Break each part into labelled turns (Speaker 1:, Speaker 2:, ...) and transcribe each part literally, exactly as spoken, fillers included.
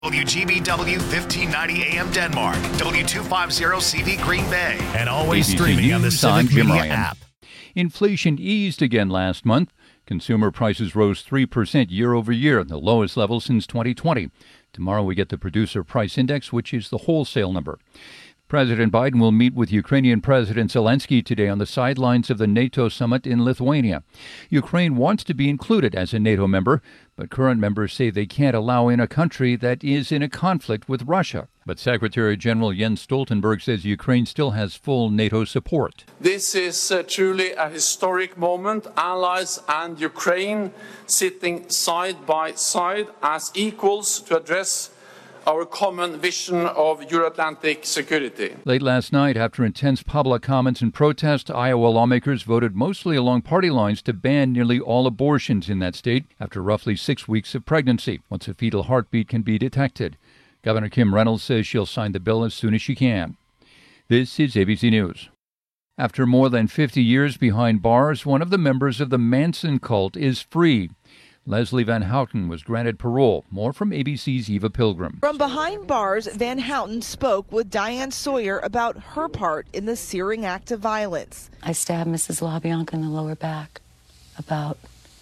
Speaker 1: W G B W fifteen ninety A M Denmark, W two fifty C V Green Bay, and always
Speaker 2: A B C
Speaker 1: streaming on the
Speaker 2: News,
Speaker 1: Civic
Speaker 2: I'm Jim
Speaker 1: Media
Speaker 2: Ryan.
Speaker 1: app.
Speaker 2: Inflation eased again last month. Consumer prices rose three percent year over year, the lowest level since twenty twenty. Tomorrow we get the Producer Price Index, which is the wholesale number. President Biden will meet with Ukrainian President Zelensky today on the sidelines of the NATO summit in Lithuania. Ukraine wants to be included as a NATO member, but current members say they can't allow in a country that is in a conflict with Russia. But Secretary General Jens Stoltenberg says Ukraine still has full NATO support.
Speaker 3: This is uh, truly a historic moment. Allies and Ukraine sitting side by side as equals to address our common vision of Euro-Atlantic security.
Speaker 2: Late last night, after intense public comments and protest, Iowa lawmakers voted mostly along party lines to ban nearly all abortions in that state after roughly six weeks of pregnancy, once a fetal heartbeat can be detected. Governor Kim Reynolds says she'll sign the bill as soon as she can. This is A B C News. After more than fifty years behind bars, one of the members of the Manson cult is free. Leslie Van Houten was granted parole. More from A B C's Eva Pilgrim.
Speaker 4: From behind bars, Van Houten spoke with Diane Sawyer about her part in the searing act of violence.
Speaker 5: I stabbed Missus LaBianca in the lower back about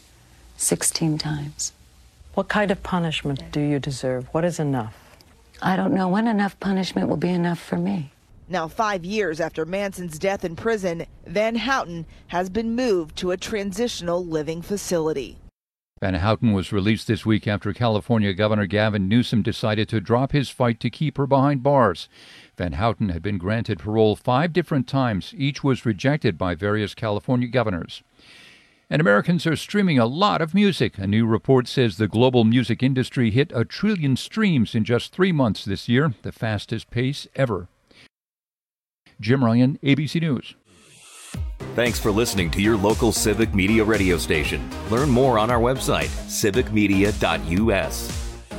Speaker 5: sixteen times.
Speaker 6: What kind of punishment do you deserve? What is enough?
Speaker 5: I don't know when enough punishment will be enough for me.
Speaker 4: Now, five years after Manson's death in prison, Van Houten has been moved to a transitional living facility.
Speaker 2: Van Houten was released this week after California Governor Gavin Newsom decided to drop his fight to keep her behind bars. Van Houten had been granted parole five different times. Each was rejected by various California governors. And Americans are streaming a lot of music. A new report says the global music industry hit a trillion streams in just three months this year, the fastest pace ever. Jim Ryan, A B C News.
Speaker 7: Thanks for listening to your local Civic Media radio station. Learn more on our website, civic media dot u s.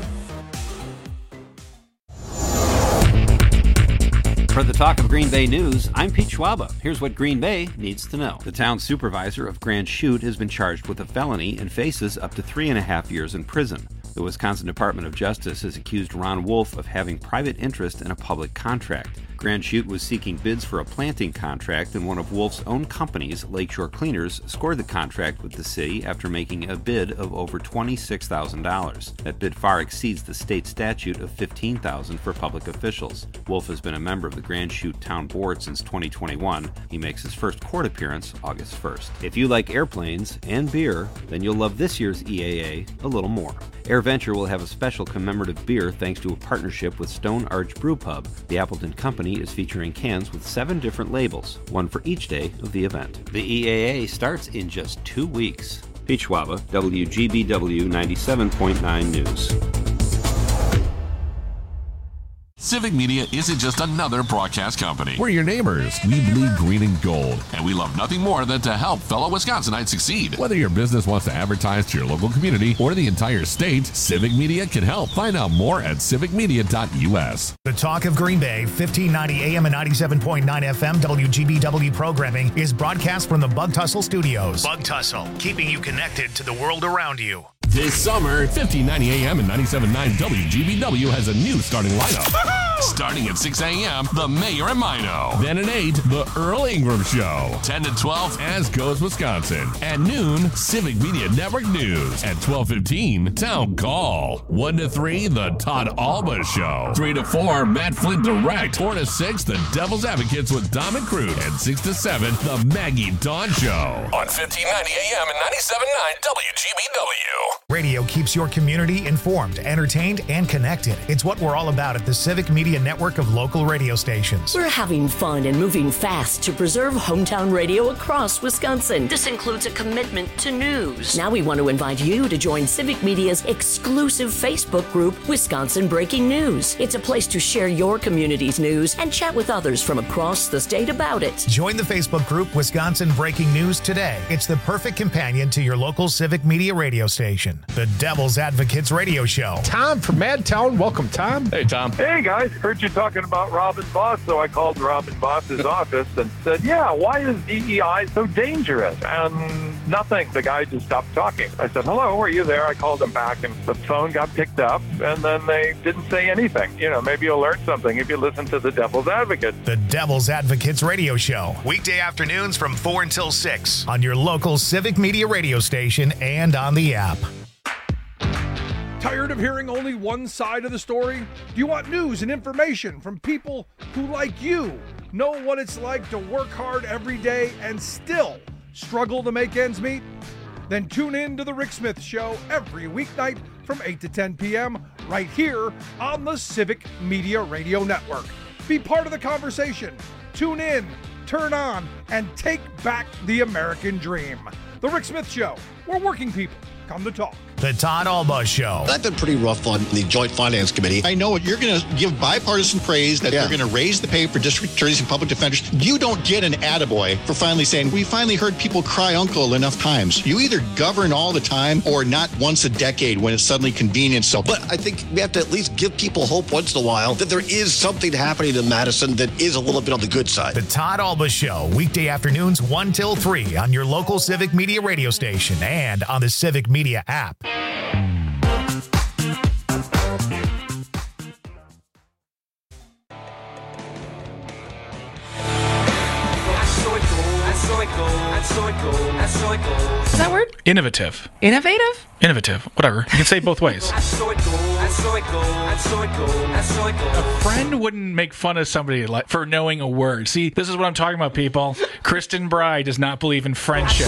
Speaker 8: For the Talk of Green Bay News, I'm Pete Schwaba. Here's what Green Bay needs to know. The town supervisor of Grand Chute has been charged with a felony and faces up to three and a half years in prison. The Wisconsin Department of Justice has accused Ron Wolf of having private interest in a public contract. Grand Chute was seeking bids for a planting contract, and one of Wolf's own companies, Lakeshore Cleaners, scored the contract with the city after making a bid of over twenty-six thousand dollars. That bid far exceeds the state statute of fifteen thousand dollars for public officials. Wolf has been a member of the Grand Chute Town Board since twenty twenty-one. He makes his first court appearance August first. If you like airplanes and beer, then you'll love this year's E A A a little more. AirVenture will have a special commemorative beer thanks to a partnership with Stone Arch Brew Pub. The Appleton Company is featuring cans with seven different labels, one for each day of the event. The E A A starts in just two weeks. Pete Schwaba, W G B W ninety-seven point nine News.
Speaker 9: Civic Media isn't just another broadcast company.
Speaker 10: We're your neighbors. We bleed green and gold.
Speaker 9: And we love nothing more than to help fellow Wisconsinites succeed.
Speaker 10: Whether your business wants to advertise to your local community or the entire state, Civic Media can help. Find out more at civic media dot u s.
Speaker 1: The Talk of Green Bay, fifteen ninety A M and ninety-seven point nine F M W G B W programming is broadcast from the Bug Tussle Studios. Bug Tussle, keeping you connected to the world around you.
Speaker 10: This summer, fifteen ninety A M and ninety-seven point nine W G B W has a new starting lineup.
Speaker 9: Starting at six A M, The Mayor and Mino.
Speaker 10: Then at eight, The Earl Ingram Show.
Speaker 9: ten to twelve,
Speaker 10: As Goes Wisconsin. At noon, Civic Media Network News. At twelve fifteen, Town Call. one to three, The Todd Alba Show. three to four, Matt Flint Direct. four to six, The Devil's Advocates with Dom and Crute. And six to seven, The Maggie Dawn Show.
Speaker 9: On fifteen ninety A M and ninety-seven point nine W G B W.
Speaker 1: Radio keeps your community informed, entertained, and connected. It's what we're all about at the Civic Media Network of local radio stations.
Speaker 11: We're having fun and moving fast to preserve hometown radio across Wisconsin. This includes a commitment to news. Now we want to invite you to join Civic Media's exclusive Facebook group, Wisconsin Breaking News. It's a place to share your community's news and chat with others from across the state about it.
Speaker 1: Join the Facebook group Wisconsin Breaking News today. It's the perfect companion to your local Civic Media radio station. The Devil's Advocates Radio Show.
Speaker 12: Tom from Madtown. Welcome, Tom.
Speaker 13: Hey, Tom.
Speaker 14: Hey, guys.
Speaker 12: heard you talking about Robin Voss, so I called Robin Voss's office and said, yeah, why is D E I so dangerous? And nothing. The guy just stopped talking. I said, hello, are you there? I called him back, and the phone got picked up, and then they didn't say anything. You know, maybe you'll learn something if you listen to the Devil's Advocate.
Speaker 1: The Devil's Advocates radio show, weekday afternoons from four until six on your local Civic Media radio station and on the app.
Speaker 13: Tired of hearing only one side of the story? Do you want news and information from people who, like you, know what it's like to work hard every day and still struggle to make ends meet? Then tune in to The Rick Smith Show every weeknight from eight to ten p.m. right here on the Civic Media Radio Network. Be part of the conversation. Tune in, turn on, and take back the American dream. The Rick Smith Show, where working people come to talk.
Speaker 1: The Todd Alba Show.
Speaker 14: I've been pretty rough on the Joint Finance Committee. I know you're going to give bipartisan praise that yeah. they're going to raise the pay for district attorneys and public defenders. You don't get an attaboy for finally saying, we finally heard people cry uncle enough times. You either govern all the time or not once a decade when it's suddenly convenient. So,
Speaker 15: but I think we have to at least give people hope once in a while that there is something happening in Madison that is a little bit on the good side.
Speaker 1: The Todd Alba Show, weekday afternoons one till three on your local Civic Media radio station and on the Civic Media app.
Speaker 16: Is that word?
Speaker 17: Innovative.
Speaker 16: Innovative?
Speaker 17: Innovative. Whatever. You can say it both ways. A friend wouldn't make fun of somebody like for knowing a word. See, this is what I'm talking about, people. Kristen Bry does not believe in friendship.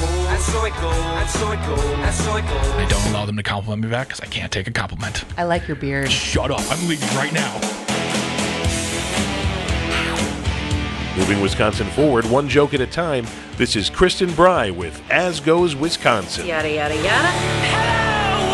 Speaker 17: I don't allow them to compliment me back because I can't take a compliment.
Speaker 16: I like your beard.
Speaker 17: Shut up. I'm leaving right now.
Speaker 18: Moving Wisconsin forward, one joke at a time. This is Kristen Bry with As Goes Wisconsin.
Speaker 16: Yada, yada, yada.
Speaker 19: Hello,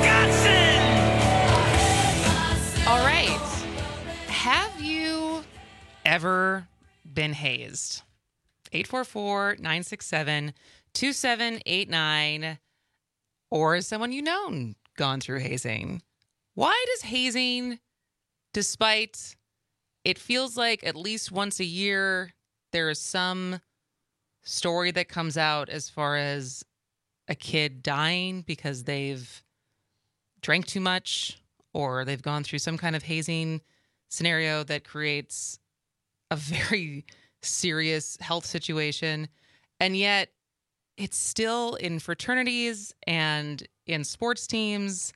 Speaker 19: Wisconsin! All right. Have you ever been hazed? eight four four, nine six seven, two seven eight nine. Or has someone you know gone through hazing? Why does hazing, despite it feels like at least once a year, there is some story that comes out as far as a kid dying because they've drank too much or they've gone through some kind of hazing scenario that creates a very serious health situation. And yet it's still in fraternities and in sports teams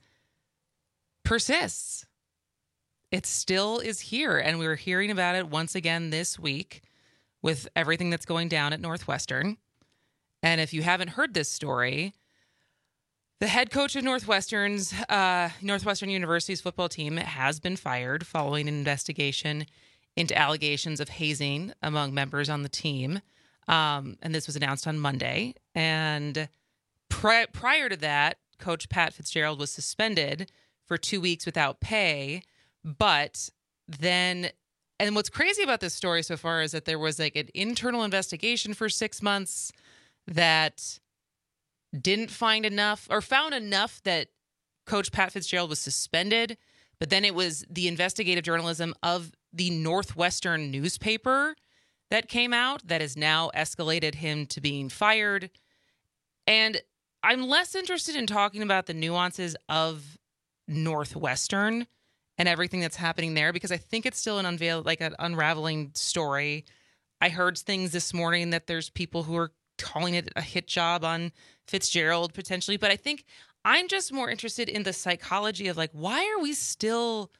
Speaker 19: persists. It still is here, and we're hearing about it once again this week with everything that's going down at Northwestern. And if you haven't heard this story, the head coach of Northwestern's uh, Northwestern University's football team has been fired following an investigation into allegations of hazing among members on the team. Um, and this was announced on Monday. And pri- prior to that, Coach Pat Fitzgerald was suspended for two weeks without pay. But then, and what's crazy about this story so far is that there was like an internal investigation for six months that didn't find enough or found enough that Coach Pat Fitzgerald was suspended. But then it was the investigative journalism of the Northwestern newspaper that came out that has now escalated him to being fired. And I'm less interested in talking about the nuances of Northwestern and everything that's happening there, because I think it's still an unveil, like an unraveling story. I heard things this morning that there's people who are calling it a hit job on Fitzgerald potentially, but I think I'm just more interested in the psychology of like, why are we still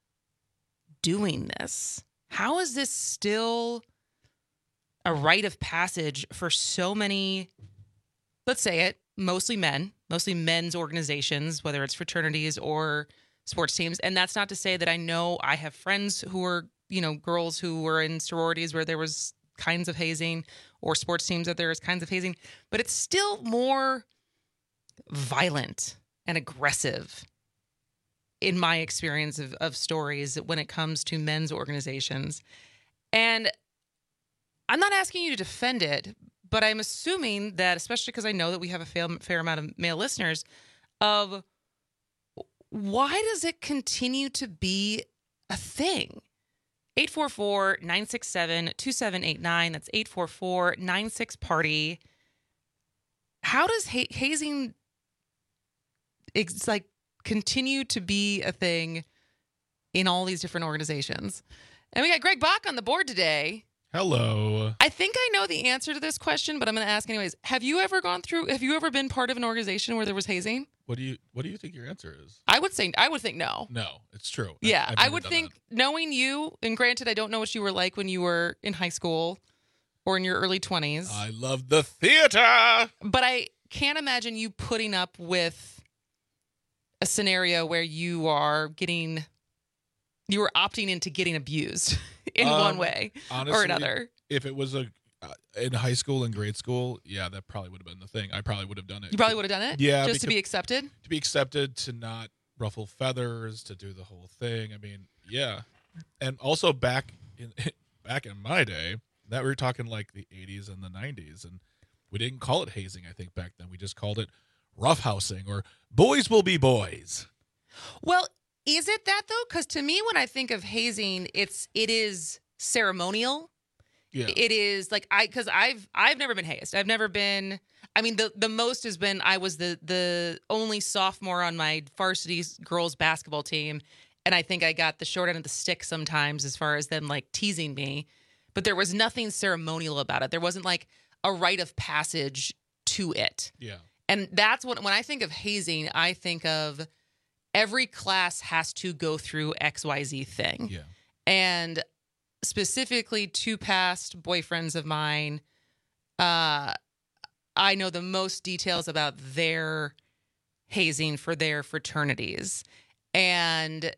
Speaker 19: doing this? How is this still a rite of passage for so many, let's say it, mostly men, mostly men's organizations, whether it's fraternities or sports teams. And that's not to say that I know I have friends who are, you know, girls who were in sororities where there was kinds of hazing or sports teams that there is kinds of hazing, but it's still more violent and aggressive in my experience of, of stories when it comes to men's organizations. And I'm not asking you to defend it, but I'm assuming that, especially because I know that we have a fair, fair amount of male listeners, of why does it continue to be a thing. eight four four, nine six seven, two seven eight nine. That's eight four four, nine six, party. How does ha- hazing it's like continue to be a thing in all these different organizations? And we got Greg Bach on the board today.
Speaker 20: Hello.
Speaker 19: I think I know the answer to this question, but I'm going to ask anyways. Have you ever gone through, have you ever been part of an organization where there was hazing?
Speaker 20: What do you What do you think your answer is?
Speaker 19: I would say, I would think no.
Speaker 20: No, it's true.
Speaker 19: Yeah,
Speaker 20: I've
Speaker 19: I
Speaker 20: never
Speaker 19: would
Speaker 20: done
Speaker 19: think, knowing you, and granted, I don't know what you were like when you were in high school or in your early twenties.
Speaker 20: I love the theater.
Speaker 19: But I can't imagine you putting up with a scenario where you are getting, you are opting into getting abused in
Speaker 20: Um,
Speaker 19: one way
Speaker 20: honestly,
Speaker 19: or another.
Speaker 20: If it was a uh, in high school and grade school, yeah, that probably would have been the thing. I probably would have done it.
Speaker 19: You probably would have done it?
Speaker 20: Yeah,
Speaker 19: Just to
Speaker 20: because-
Speaker 19: be accepted?
Speaker 20: To be accepted, to not ruffle feathers, to do the whole thing. I mean, yeah, and also back in back in my day, that we were talking like the eighties and the nineties, and we didn't call it hazing. I think back then we just called it roughhousing or boys will be boys.
Speaker 19: Well, is it that though? Because to me, when I think of hazing, it's it is ceremonial.
Speaker 20: Yeah.
Speaker 19: It is like I because I've I've never been hazed. I've never been. I mean, the the most has been I was the the only sophomore on my varsity girls basketball team, and I think I got the short end of the stick sometimes as far as them like teasing me. But there was nothing ceremonial about it. There wasn't like a rite of passage to it.
Speaker 20: Yeah.
Speaker 19: And that's what when I think of hazing, I think of every class has to go through X Y Z thing.
Speaker 20: Yeah.
Speaker 19: And specifically two past boyfriends of mine, uh, I know the most details about their hazing for their fraternities. And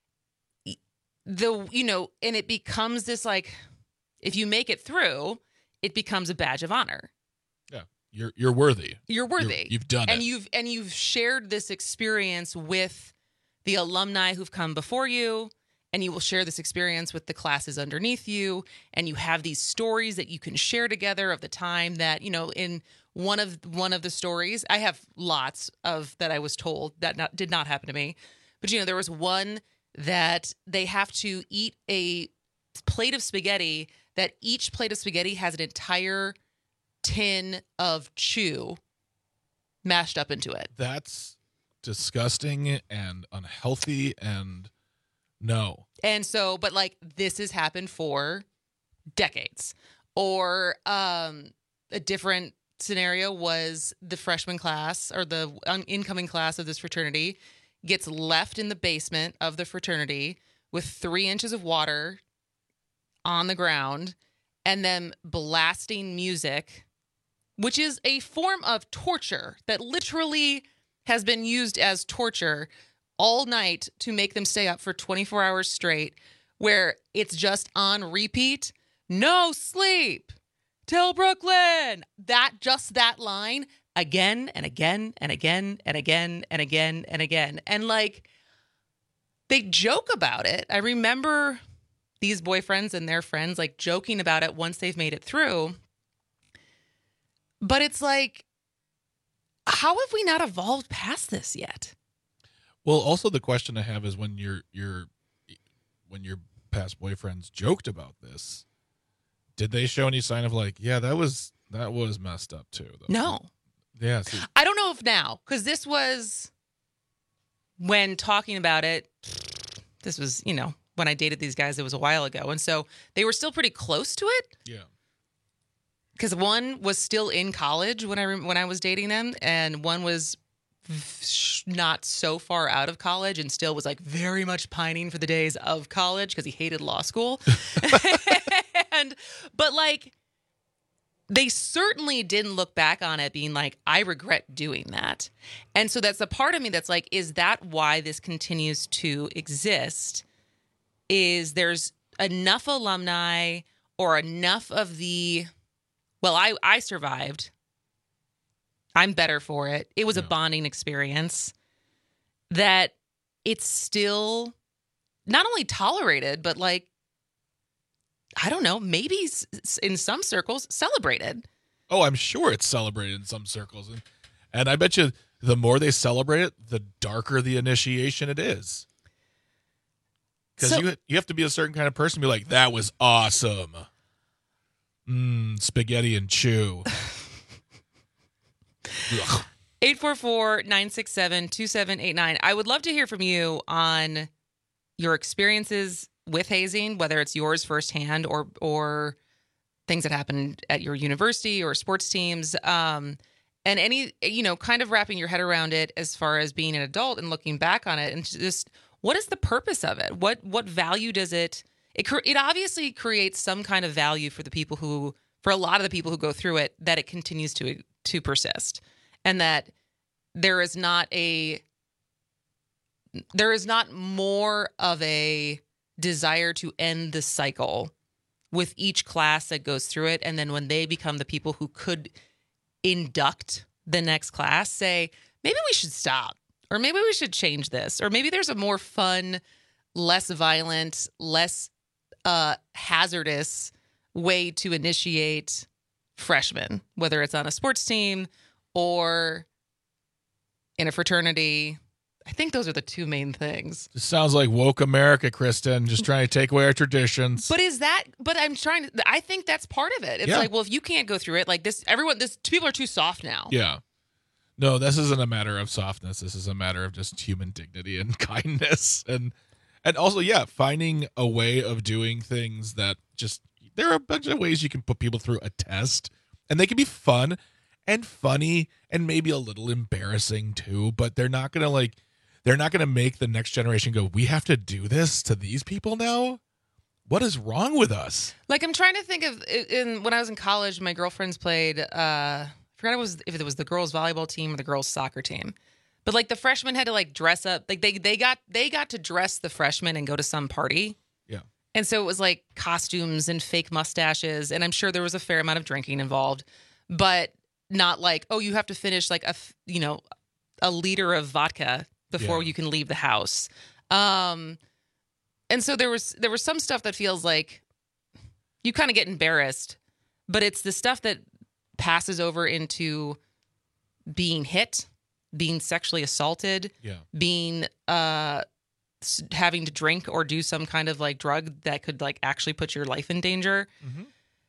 Speaker 19: the, you know, and it becomes this like, if you make it through, it becomes a badge of honor.
Speaker 20: Yeah. You're you're worthy.
Speaker 19: You're worthy.
Speaker 20: You're, you've done
Speaker 19: and
Speaker 20: it.
Speaker 19: you've and you've shared this experience with the alumni who've come before you, and you will share this experience with the classes underneath you, and you have these stories that you can share together of the time that, you know, in one of one of the stories, I have lots of that I was told that not, did not happen to me. But you know, there was one that they have to eat a plate of spaghetti that each plate of spaghetti has an entire tin of chew mashed up into it.
Speaker 20: That's disgusting and unhealthy and no.
Speaker 19: And so, but like this has happened for decades. Or um, a different scenario was the freshman class or the un- incoming class of this fraternity gets left in the basement of the fraternity with three inches of water on the ground and them blasting music, which is a form of torture that literally has been used as torture all night to make them stay up for twenty-four hours straight, where it's just on repeat. No sleep till Brooklyn. That just that line again and again and again and again and again and again. And like they joke about it. I remember these boyfriends and their friends like joking about it once they've made it through. But it's like, how have we not evolved past this yet?
Speaker 20: Well, also the question I have is when your your when your past boyfriends joked about this, did they show any sign of like, yeah, that was that was messed up too? Though.
Speaker 19: No.
Speaker 20: Yeah. See,
Speaker 19: I don't know if now, because this was when talking about it, this was, you know, when I dated these guys, it was a while ago. And so they were still pretty close to it.
Speaker 20: Yeah.
Speaker 19: Because one was still in college when I when I was dating them, and one was not so far out of college and still was like very much pining for the days of college because he hated law school. and but like they certainly didn't look back on it being like, I regret doing that. And so that's a part of me that's like, is that why this continues to exist? Is there's enough alumni or enough of the, well, I, I survived. I'm better for it. It was yeah. a bonding experience that it's still not only tolerated, but like, I don't know, maybe in some circles celebrated.
Speaker 20: Oh, I'm sure it's celebrated in some circles. And, and I bet you the more they celebrate it, the darker the initiation it is. Because
Speaker 19: So-
Speaker 20: you you have to be a certain kind of person to be like, that was awesome. Mmm, spaghetti and chew. Ugh.
Speaker 19: eight four four, nine six seven, two seven eight nine. I would love to hear from you on your experiences with hazing, whether it's yours firsthand or or things that happened at your university or sports teams. Um, and any, you know, kind of wrapping your head around it as far as being an adult and looking back on it and just what is the purpose of it? What what value does it it cre- it obviously creates some kind of value for the people who for a lot of the people who go through it, that it continues to to persist. And that there is not a there is not more of a desire to end the cycle with each class that goes through it. And then when they become the people who could induct the next class, say, maybe we should stop, or maybe we should change this, or maybe there's a more fun, less violent, less uh, hazardous way to initiate freshmen, whether it's on a sports team or in a fraternity. I think those are the two main things.
Speaker 20: This sounds like woke America, Kristen, just trying to take away our traditions.
Speaker 19: But is that, but I'm trying to, I think that's part of it. It's
Speaker 20: Yeah.
Speaker 19: like, well, if you can't go through it, like this, everyone, this, people are too soft now.
Speaker 20: Yeah. No, this isn't a matter of softness. This is a matter of just human dignity and kindness. And, and also, yeah, finding a way of doing things that just, there are a bunch of ways you can put people through a test, and they can be fun and funny and maybe a little embarrassing too, but they're not going to like, they're not going to make the next generation go, we have to do this to these people now? What is wrong with us?
Speaker 19: Like, I'm trying to think of, in when I was in college, my girlfriends played, uh, I forgot it was, if it was the girls volleyball team or the girls soccer team. But like the freshmen had to like dress up, like they, they got, they got to dress the freshmen and go to some party.
Speaker 20: Yeah.
Speaker 19: And so it was like costumes and fake mustaches. And I'm sure there was a fair amount of drinking involved, but not like, oh, you have to finish like a, f- you know, a liter of vodka before
Speaker 20: Yeah.
Speaker 19: you can leave the house. Um, and so there was, there was some stuff that feels like you kind of get embarrassed, but it's the stuff that passes over into being hit, being sexually assaulted,
Speaker 20: Yeah.
Speaker 19: being, uh, s- having to drink or do some kind of like drug that could like actually put your life in danger.
Speaker 20: Mhm.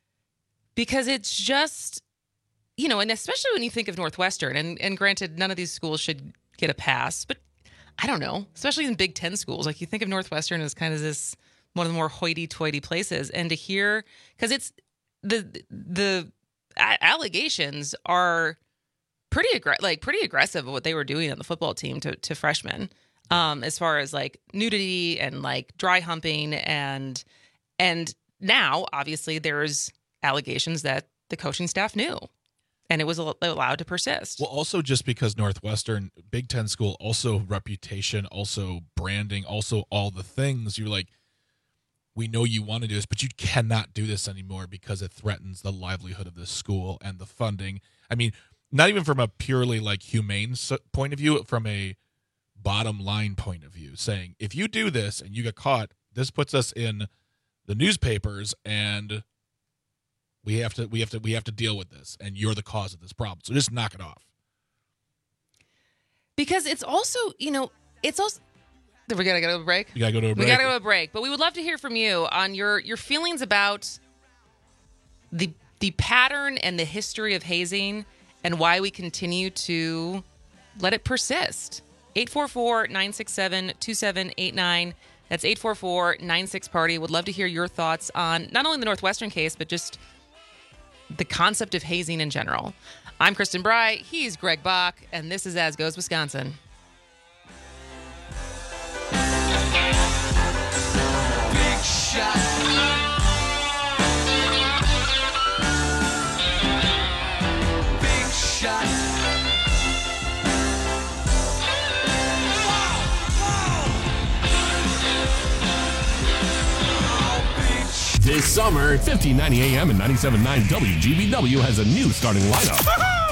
Speaker 19: Because it's just, you know, and especially when you think of Northwestern, and, and granted, none of these schools should get a pass, but I don't know, especially in Big Ten schools, like you think of Northwestern as kind of this, one of the more hoity-toity places. And to hear, because it's, the, the a- allegations are pretty, aggr- like pretty aggressive of what they were doing on the football team to, to freshmen. Um, as far as like nudity and like dry humping, and, and now obviously there's allegations that the coaching staff knew, and it was al- allowed to persist.
Speaker 20: Well, also just because Northwestern, Big Ten school, also reputation, also branding, also all the things, you're like, we know you want to do this, but you cannot do this anymore because it threatens the livelihood of this school and the funding. I mean, not even from a purely like humane s- point of view, from a bottom line point of view, saying if you do this and you get caught, this puts us in the newspapers, and we have to we have to we have to deal with this, and you're the cause of this problem. So just knock it off.
Speaker 19: Because it's also, you know, it's also, we gotta go to a break.
Speaker 20: You gotta go to a break.
Speaker 19: We gotta go to a break, but we would love to hear from you on your your feelings about the the pattern and the history of hazing, and why we continue to let it persist. eight four four, nine six seven, two seven eight nine. That's eight four four, nine six party. Would love to hear your thoughts on not only the Northwestern case, but just the concept of hazing in general. I'm Kristen Bry. He's Greg Bach, and this is As Goes Wisconsin.
Speaker 21: Big shot. Big shot.
Speaker 10: This summer, fifteen ninety A M and ninety-seven point nine W G B W has a new starting lineup.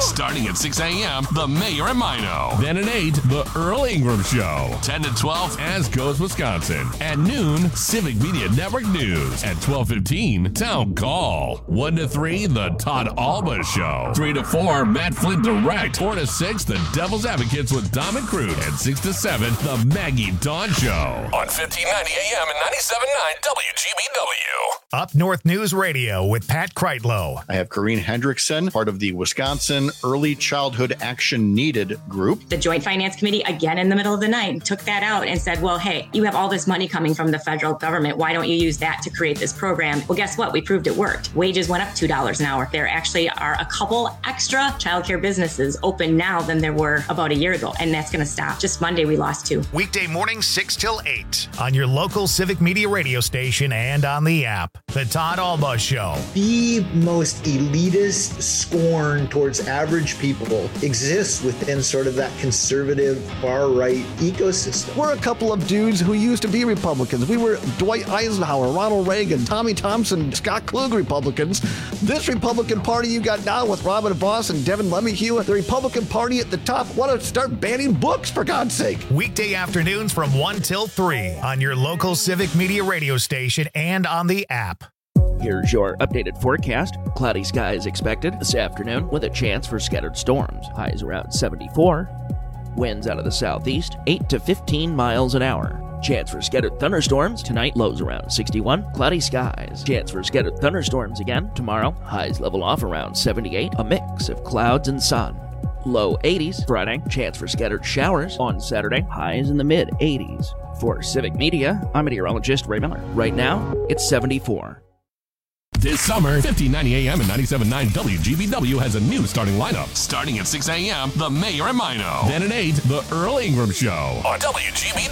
Speaker 10: Starting at six a.m., The Mayor and Mino. Then at eight, The Earl Ingram Show. ten to twelve, As Goes Wisconsin. At noon, Civic Media Network News. At twelve fifteen, Town Call. one to three, The Todd Alba Show. three to four, Matt Flint Direct. four to six, The Devil's Advocates with Dom and Crute. And six to seven, The Maggie Dawn Show. On fifteen ninety A M and ninety-seven point nine W G B W.
Speaker 1: Up North News Radio with Pat Kreitlow.
Speaker 14: I have Corrine Hendrickson, part of the Wisconsin Early Childhood Action Needed group.
Speaker 3: The Joint Finance Committee, again in the middle of the night, took that out and said, well, hey, you have all this money coming from the federal government. Why don't you use that to create this program? Well, guess what? We proved it worked. Wages went up two dollars an hour. There actually are a couple extra childcare businesses open now than there were about a year ago, and that's going to stop. Just Monday, we lost two.
Speaker 1: Weekday mornings, six till eight on your local Civic Media radio station and on the app. The Todd Alba Show.
Speaker 22: The most elitist scorn towards average people exists within sort of that conservative far-right ecosystem.
Speaker 23: We're a couple of dudes who used to be Republicans. We were Dwight Eisenhower, Ronald Reagan, Tommy Thompson, Scott Klug Republicans. This Republican Party you got now with Robin Voss and Devin LeMahieu, the Republican Party at the top, want to start banning books, for God's sake.
Speaker 1: Weekday afternoons from one till three on your local Civic Media radio station and on the app.
Speaker 24: Here's your updated forecast. Cloudy skies expected this afternoon with a chance for scattered storms. Highs around seventy-four. Winds out of the southeast, eight to fifteen miles an hour. Chance for scattered thunderstorms tonight, lows around sixty-one. Cloudy skies. Chance for scattered thunderstorms again tomorrow. Highs level off around seventy-eight. A mix of clouds and sun. Low eighties Friday. Chance for scattered showers on Saturday. Highs in the mid eighties. For Civic Media, I'm meteorologist Ray Miller. Right now, it's seventy-four.
Speaker 10: This summer, fifteen ninety A M and ninety-seven point nine W G B W has a new starting lineup. Starting at six a.m., The Mayor and Mino. Then at eight, The Earl Ingram Show. On W G B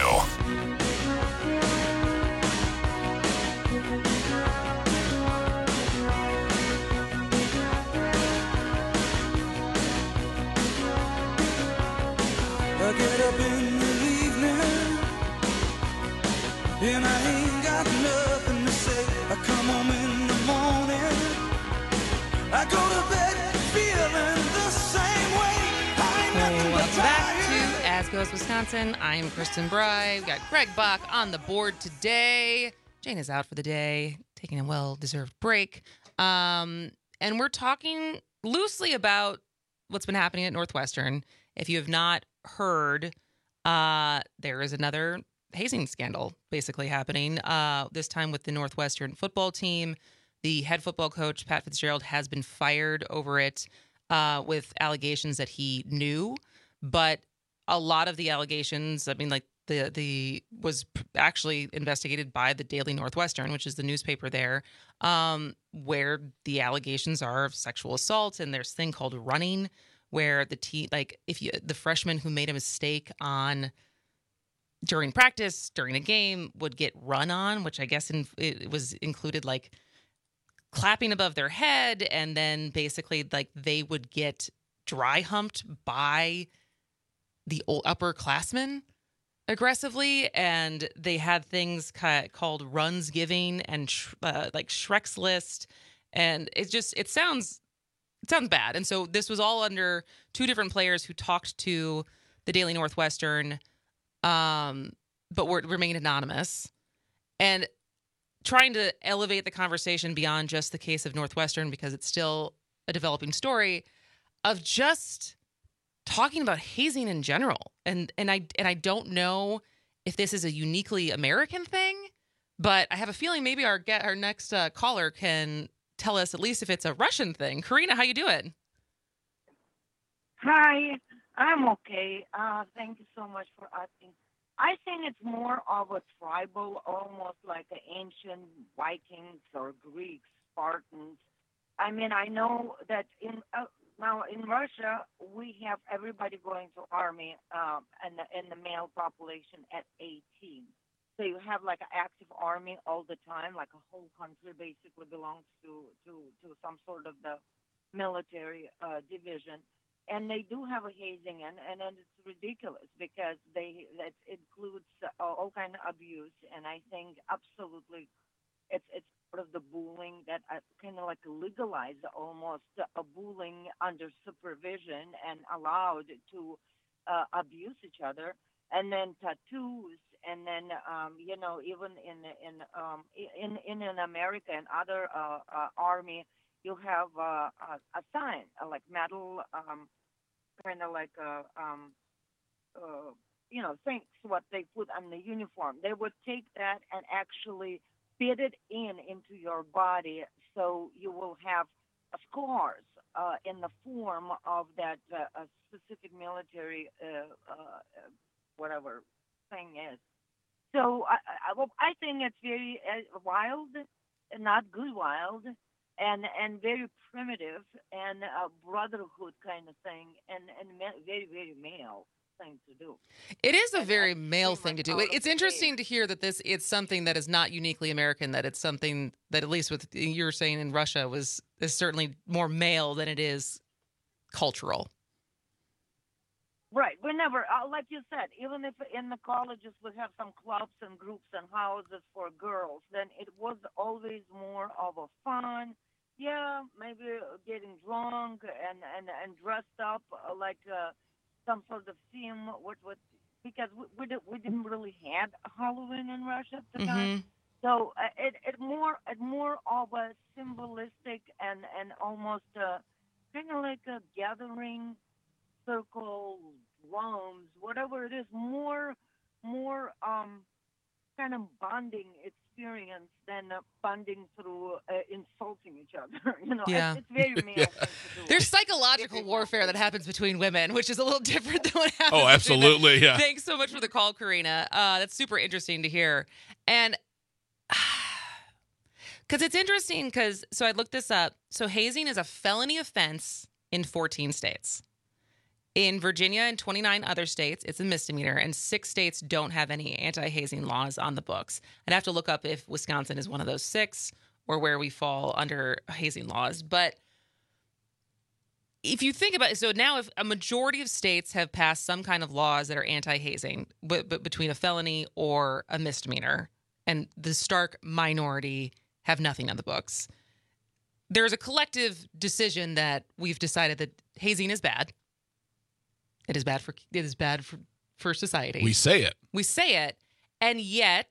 Speaker 10: W.
Speaker 21: I get up in the evening and I ain't got nothing to say. I come home in the morning, I go to bed feeling the same way. I ain't nothing
Speaker 19: Welcome
Speaker 21: but
Speaker 19: back to As Goes Wisconsin. I'm Kristen Bry. We've got Greg Bach on the board today. Jane is out for the day, taking a well-deserved break. Um, and we're talking loosely about what's been happening at Northwestern. If you have not heard, uh, there is another hazing scandal basically happening, uh, this time with the Northwestern football team. The head football coach, Pat Fitzgerald, has been fired over it uh, with allegations that he knew. But a lot of the allegations, I mean, like the the was actually investigated by the Daily Northwestern, which is the newspaper there, um, where the allegations are of sexual assault. And there's a thing called running, where the team, like if you, the freshman who made a mistake on during practice, during a game, would get run on, which I guess in, it was included like clapping above their head. And then basically like they would get dry humped by the old upperclassmen aggressively. And they had things ca- called runs giving and sh- uh, like Shrek's List. And it just, it sounds, it sounds bad. And so this was all under two different players who talked to the Daily Northwestern, um, but were remained anonymous, and trying to elevate the conversation beyond just the case of Northwestern, because it's still a developing story, of just talking about hazing in general. And and I and I don't know if this is a uniquely American thing, but I have a feeling maybe our get our next uh, caller can tell us at least if it's a Russian thing. Karina, how you doing?
Speaker 25: Hi, I'm okay. Uh, thank you so much for asking. I think it's more of a tribal, almost like the ancient Vikings or Greeks, Spartans. I mean, I know that in uh, now in Russia we have everybody going to army, um, and the, and the male population at eighteen. So you have like an active army all the time, like a whole country basically belongs to to, to some sort of the military uh, division. And they do have a hazing, and, and, and it's ridiculous because they that includes uh, all kind of abuse. And I think absolutely it's it's part of the bullying that uh, kind of like legalized almost a bullying under supervision and allowed to uh, abuse each other. And then tattoos, and then um, you know, even in in um, in in, in America and other uh, uh, army, you have uh, a, a sign, uh, like metal, um, kind of like a um, uh, you know, things what they put on the uniform. They would take that and actually fit it in into your body, so you will have uh, scars uh, in the form of that uh, a specific military. Uh, uh, whatever thing is. So I, I, well, I think it's very uh, wild, not good wild, and and very primitive and a brotherhood kind of thing, and and ma- very very male thing to do.
Speaker 19: It is a very male thing to do. It's interesting to hear that this it's something that is not uniquely American. That it's something that, at least with you were saying in Russia, was is certainly more male than it is cultural.
Speaker 25: Right. We never, uh, like you said, even if in the colleges we have some clubs and groups and houses for girls, then it was always more of a fun. Yeah, maybe getting drunk and, and, and dressed up uh, like uh, some sort of theme. What, what, because we, we, did, we didn't really have Halloween in Russia at the
Speaker 19: Mm-hmm.
Speaker 25: time. So uh, it, it more it more of a symbolistic and, and almost uh, kind of like a gathering circle, drums, whatever it is, more, more um, kind of bonding experience than uh, bonding through uh, insulting each other. You know,
Speaker 19: Yeah.
Speaker 25: it's, it's very male.
Speaker 20: Yeah.
Speaker 25: thing to do.
Speaker 19: There's psychological warfare that happens between women, which is a little different than what happens.
Speaker 20: Oh,
Speaker 19: between men.
Speaker 20: absolutely, yeah.
Speaker 19: Thanks so much for the call, Karina. Uh, that's super interesting to hear. And because it's interesting because, so I looked this up. So hazing is a felony offense in fourteen states. In Virginia and twenty-nine other states, it's a misdemeanor, and six states don't have any anti-hazing laws on the books. I'd have to look up if Wisconsin is one of those six or where we fall under hazing laws. But if you think about it, so now if a majority of states have passed some kind of laws that are anti-hazing, but, but between a felony or a misdemeanor, and the stark minority have nothing on the books, there's a collective decision that we've decided that hazing is bad. It is bad for it is bad for, for society.
Speaker 20: We say it.
Speaker 19: We say it, and yet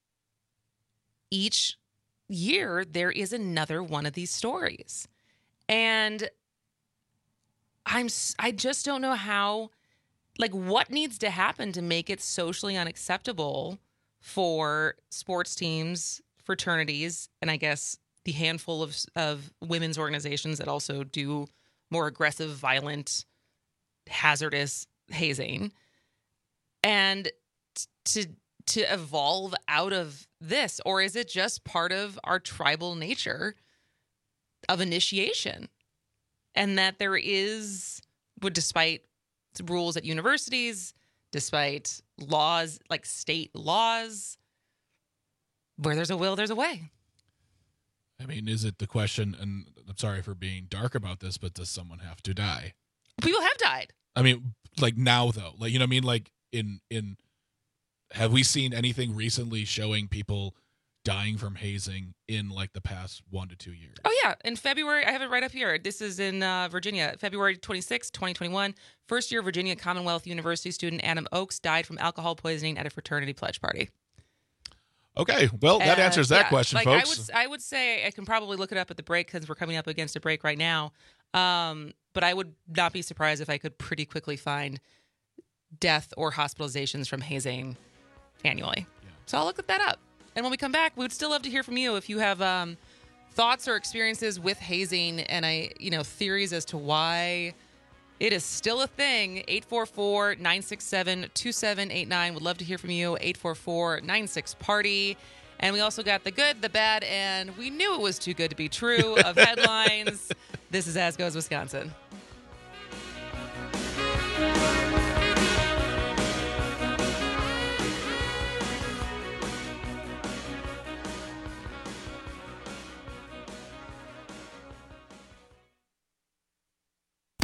Speaker 19: each year there is another one of these stories, and I'm I just don't know how, like, what needs to happen to make it socially unacceptable for sports teams, fraternities, and I guess the handful of of women's organizations that also do more aggressive, violent, hazardous hazing, and t- to to evolve out of this? Or is it just part of our tribal nature of initiation, and that there is, despite rules at universities, despite laws like state laws, where there's a will, there's a way?
Speaker 20: I mean, is it the question, and I'm sorry for being dark about this, but does someone have to die?
Speaker 19: People have died.
Speaker 20: I mean, like now though, like, you know what I mean? Like in, in, have we seen anything recently showing people dying from hazing in like the past one to two years?
Speaker 19: Oh yeah. In February, I have it right up here. This is in uh, Virginia, February twenty-sixth, twenty twenty-one. First year Virginia Commonwealth University student Adam Oakes died from alcohol poisoning at a fraternity pledge party.
Speaker 20: Okay, well, that
Speaker 19: Uh,
Speaker 20: answers that
Speaker 19: yeah,
Speaker 20: question,
Speaker 19: like
Speaker 20: folks.
Speaker 19: I would, I would say I can probably look it up at the break because we're coming up against a break right now. Um, but I would not be surprised if I could pretty quickly find death or hospitalizations from hazing annually. Yeah. So I'll look that up. And when we come back, we would still love to hear from you if you have um, thoughts or experiences with hazing, and I, you know, theories as to why it is still a thing. eight four four, nine six seven, two seven eight nine. Would love to hear from you. eight four four, nine six, party. And we also got the good, the bad, and we knew it was too good to be true of headlines. This is As Goes Wisconsin.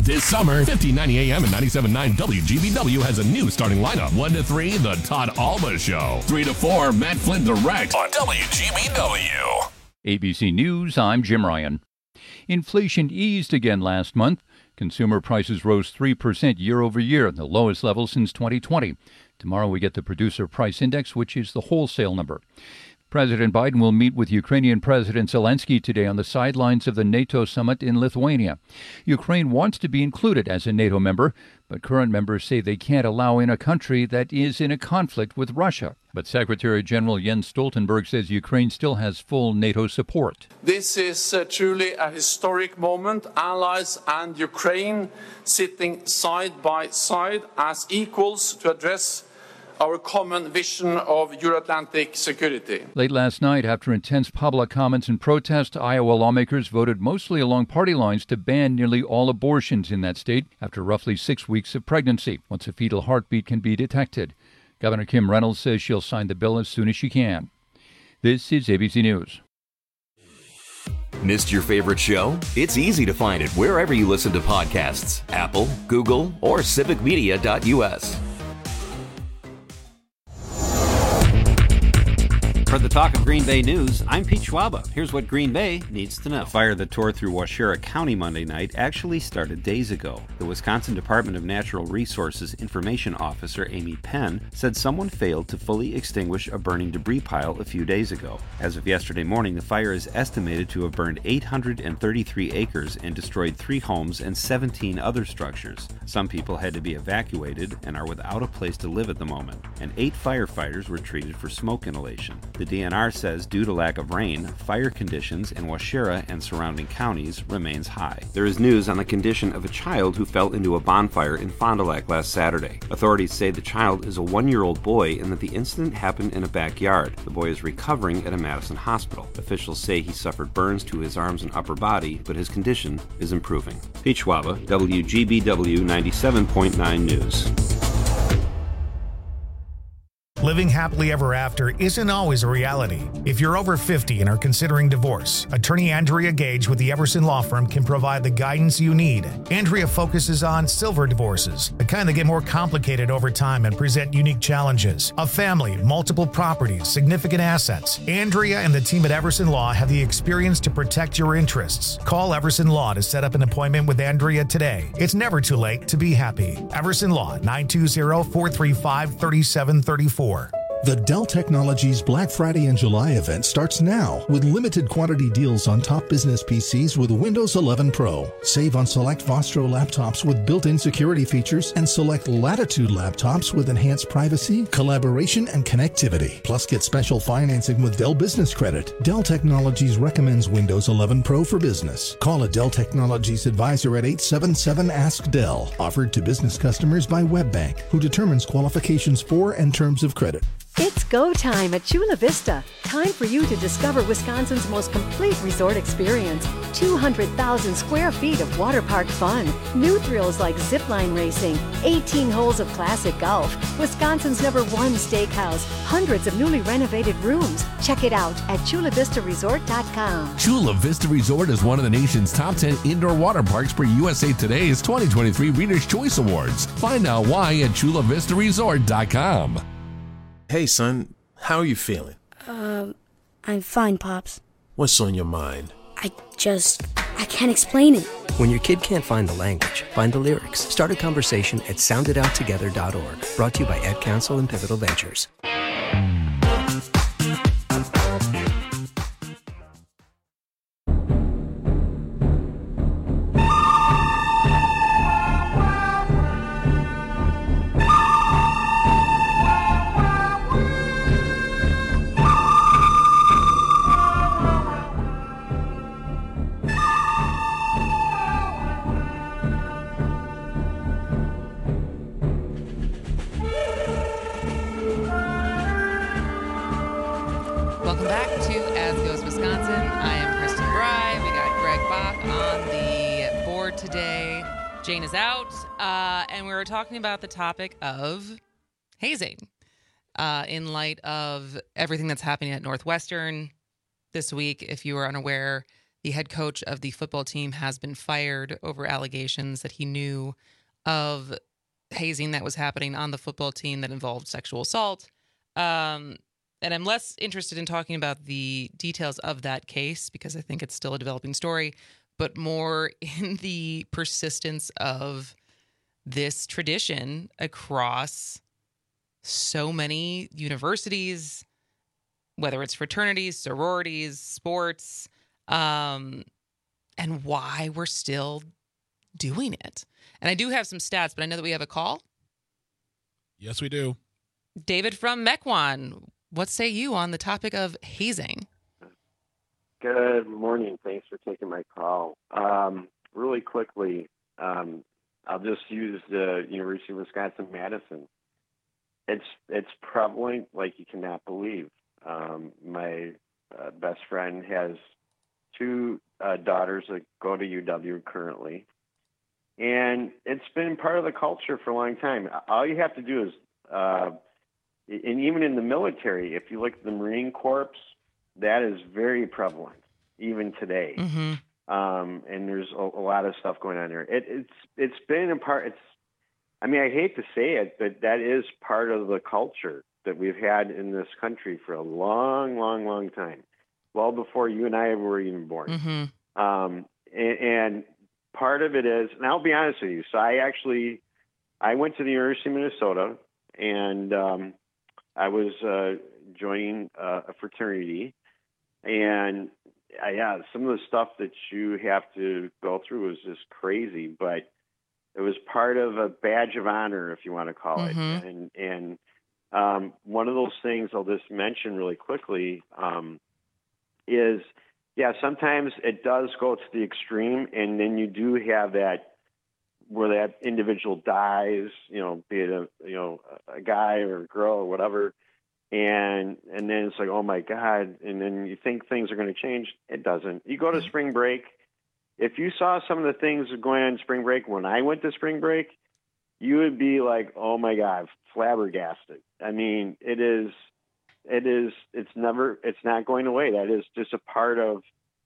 Speaker 10: This summer, fifteen ninety A M and ninety-seven point nine W G B W has a new starting lineup. one to three, The Todd Alba Show. three to four, Matt Flynn Direct on W G B W.
Speaker 2: A B C News, I'm Jim Ryan. Inflation eased again last month. Consumer prices rose three percent year over year, the lowest level since twenty twenty. Tomorrow we get the Producer Price Index, which is the wholesale number. President Biden will meet with Ukrainian President Zelensky today on the sidelines of the NATO summit in Lithuania. Ukraine wants to be included as a NATO member, but current members say they can't allow in a country that is in a conflict with Russia. But Secretary General Jens Stoltenberg says Ukraine still has full NATO support.
Speaker 4: This is uh, truly a historic moment. Allies and Ukraine sitting side by side as equals to address our common vision of Euro-Atlantic security.
Speaker 2: Late last night, after intense public comments and protest, Iowa lawmakers voted mostly along party lines to ban nearly all abortions in that state after roughly six weeks of pregnancy, once a fetal heartbeat can be detected. Governor Kim Reynolds says she'll sign the bill as soon as she can. This is A B C News.
Speaker 5: Missed your favorite show? It's easy to find it wherever you listen to podcasts. Apple, Google, or civic media dot U S.
Speaker 8: For the Talk of Green Bay News, I'm Pete Schwaba. Here's what Green Bay needs to know. The fire that tore through Waushara County Monday night actually started days ago. The Wisconsin Department of Natural Resources Information Officer Amy Penn said someone failed to fully extinguish a burning debris pile a few days ago. As of yesterday morning, the fire is estimated to have burned eight hundred thirty-three acres and destroyed three homes and seventeen other structures. Some people had to be evacuated and are without a place to live at the moment, and eight firefighters were treated for smoke inhalation. The D N R says due to lack of rain, fire conditions in Waushara and surrounding counties remains high. There is news on the condition of a child who fell into a bonfire in Fond du Lac last Saturday. Authorities say the child is a one-year-old boy and that the incident happened in a backyard. The boy is recovering at a Madison hospital. Officials say he suffered burns to his arms and upper body, but his condition is improving. Pete Schwaba, W G B W ninety-seven point nine News.
Speaker 1: Living happily ever after isn't always a reality. If you're over fifty and are considering divorce, attorney Andrea Gage with the Everson Law Firm can provide the guidance you need. Andrea focuses on silver divorces, the kind that get more complicated over time and present unique challenges. A family, multiple properties, significant assets. Andrea and the team at Everson Law have the experience to protect your interests. Call Everson Law to set up an appointment with Andrea today. It's never too late to be happy. Everson Law, nine two zero, four three five, three seven three four.
Speaker 6: The Dell Technologies Black Friday and July event starts now with limited quantity deals on top business P Cs with Windows eleven Pro. Save on select Vostro laptops with built-in security features and select Latitude laptops with enhanced privacy, collaboration, and connectivity. Plus, get special financing with Dell Business Credit. Dell Technologies recommends Windows eleven Pro for business. Call a Dell Technologies advisor at eight seven seven, ask Dell. Offered to business customers by WebBank, who determines qualifications for and terms of credit.
Speaker 7: It's go time at Chula Vista. Time for you to discover Wisconsin's most complete resort experience. two hundred thousand square feet of water park fun. New thrills like zipline racing. eighteen holes of classic golf. Wisconsin's number one steakhouse. Hundreds of newly renovated rooms. Check it out at chula vista resort dot com.
Speaker 10: Chula Vista Resort is one of the nation's top ten indoor water parks per U S A Today's twenty twenty-three Reader's Choice Awards. Find out why at chula vista resort dot com.
Speaker 26: Hey, son, how are you feeling?
Speaker 27: Um, I'm fine, Pops.
Speaker 26: What's on your mind?
Speaker 27: I just, I can't explain it.
Speaker 28: When your kid can't find the language, find the lyrics. Start a conversation at sound it out together dot org. Brought to you by Ed Council and Pivotal Ventures.
Speaker 19: Welcome back to As Goes Wisconsin. I am Kristen Bry. We got Greg Bach on the board today. Jane is out, uh, and we were talking about the topic of hazing uh, in light of everything that's happening at Northwestern this week. If you are unaware, the the head coach of the football team has been fired over allegations that he knew of hazing that was happening on the football team that involved sexual assault. Um, and I'm less interested in talking about the details of that case because I think it's still a developing story, but more in the persistence of this tradition across so many universities, whether it's fraternities, sororities, sports, um, and why we're still doing it. And I do have some stats, but I know that we have a call.
Speaker 20: Yes, we do.
Speaker 19: David from Mequon, what say you on the topic of hazing?
Speaker 9: Good morning. Thanks for taking my call. Um, really quickly, um, I'll just use the University of Wisconsin-Madison. It's it's prevalent like you cannot believe. Um, my uh, best friend has two uh, daughters that go to U W currently, and it's been part of the culture for a long time. All you have to do is, uh, and even in the military, if you look at the Marine Corps, that is very prevalent even today.
Speaker 19: Mm-hmm.
Speaker 9: Um, and there's a, a lot of stuff going on there. It, it's it's been a part. It's I mean, I hate to say it, but that is part of the culture that we've had in this country for a long, long, long time, well before you and I were even born.
Speaker 19: Mm-hmm.
Speaker 9: Um, and, and part of it is, and I'll be honest with you. So I actually, I went to the University of Minnesota, and um, I was uh, joining uh, a fraternity, and uh, yeah, some of the stuff that you have to go through is just crazy, but it was part of a badge of honor, if you want to call it.
Speaker 19: Mm-hmm.
Speaker 9: And, and um, one of those things I'll just mention really quickly um, is, yeah, sometimes it does go to the extreme, and then you do have that where that individual dies, you know, be it a, you know, a guy or a girl or whatever. And, and then it's like, oh my God. And then you think things are going to change. It doesn't. You go to spring break. If you saw some of the things going on in spring break when I went to spring break, you would be like, oh my God, flabbergasted. I mean, it is, it is, it's never, it's not going away. That is just a part of,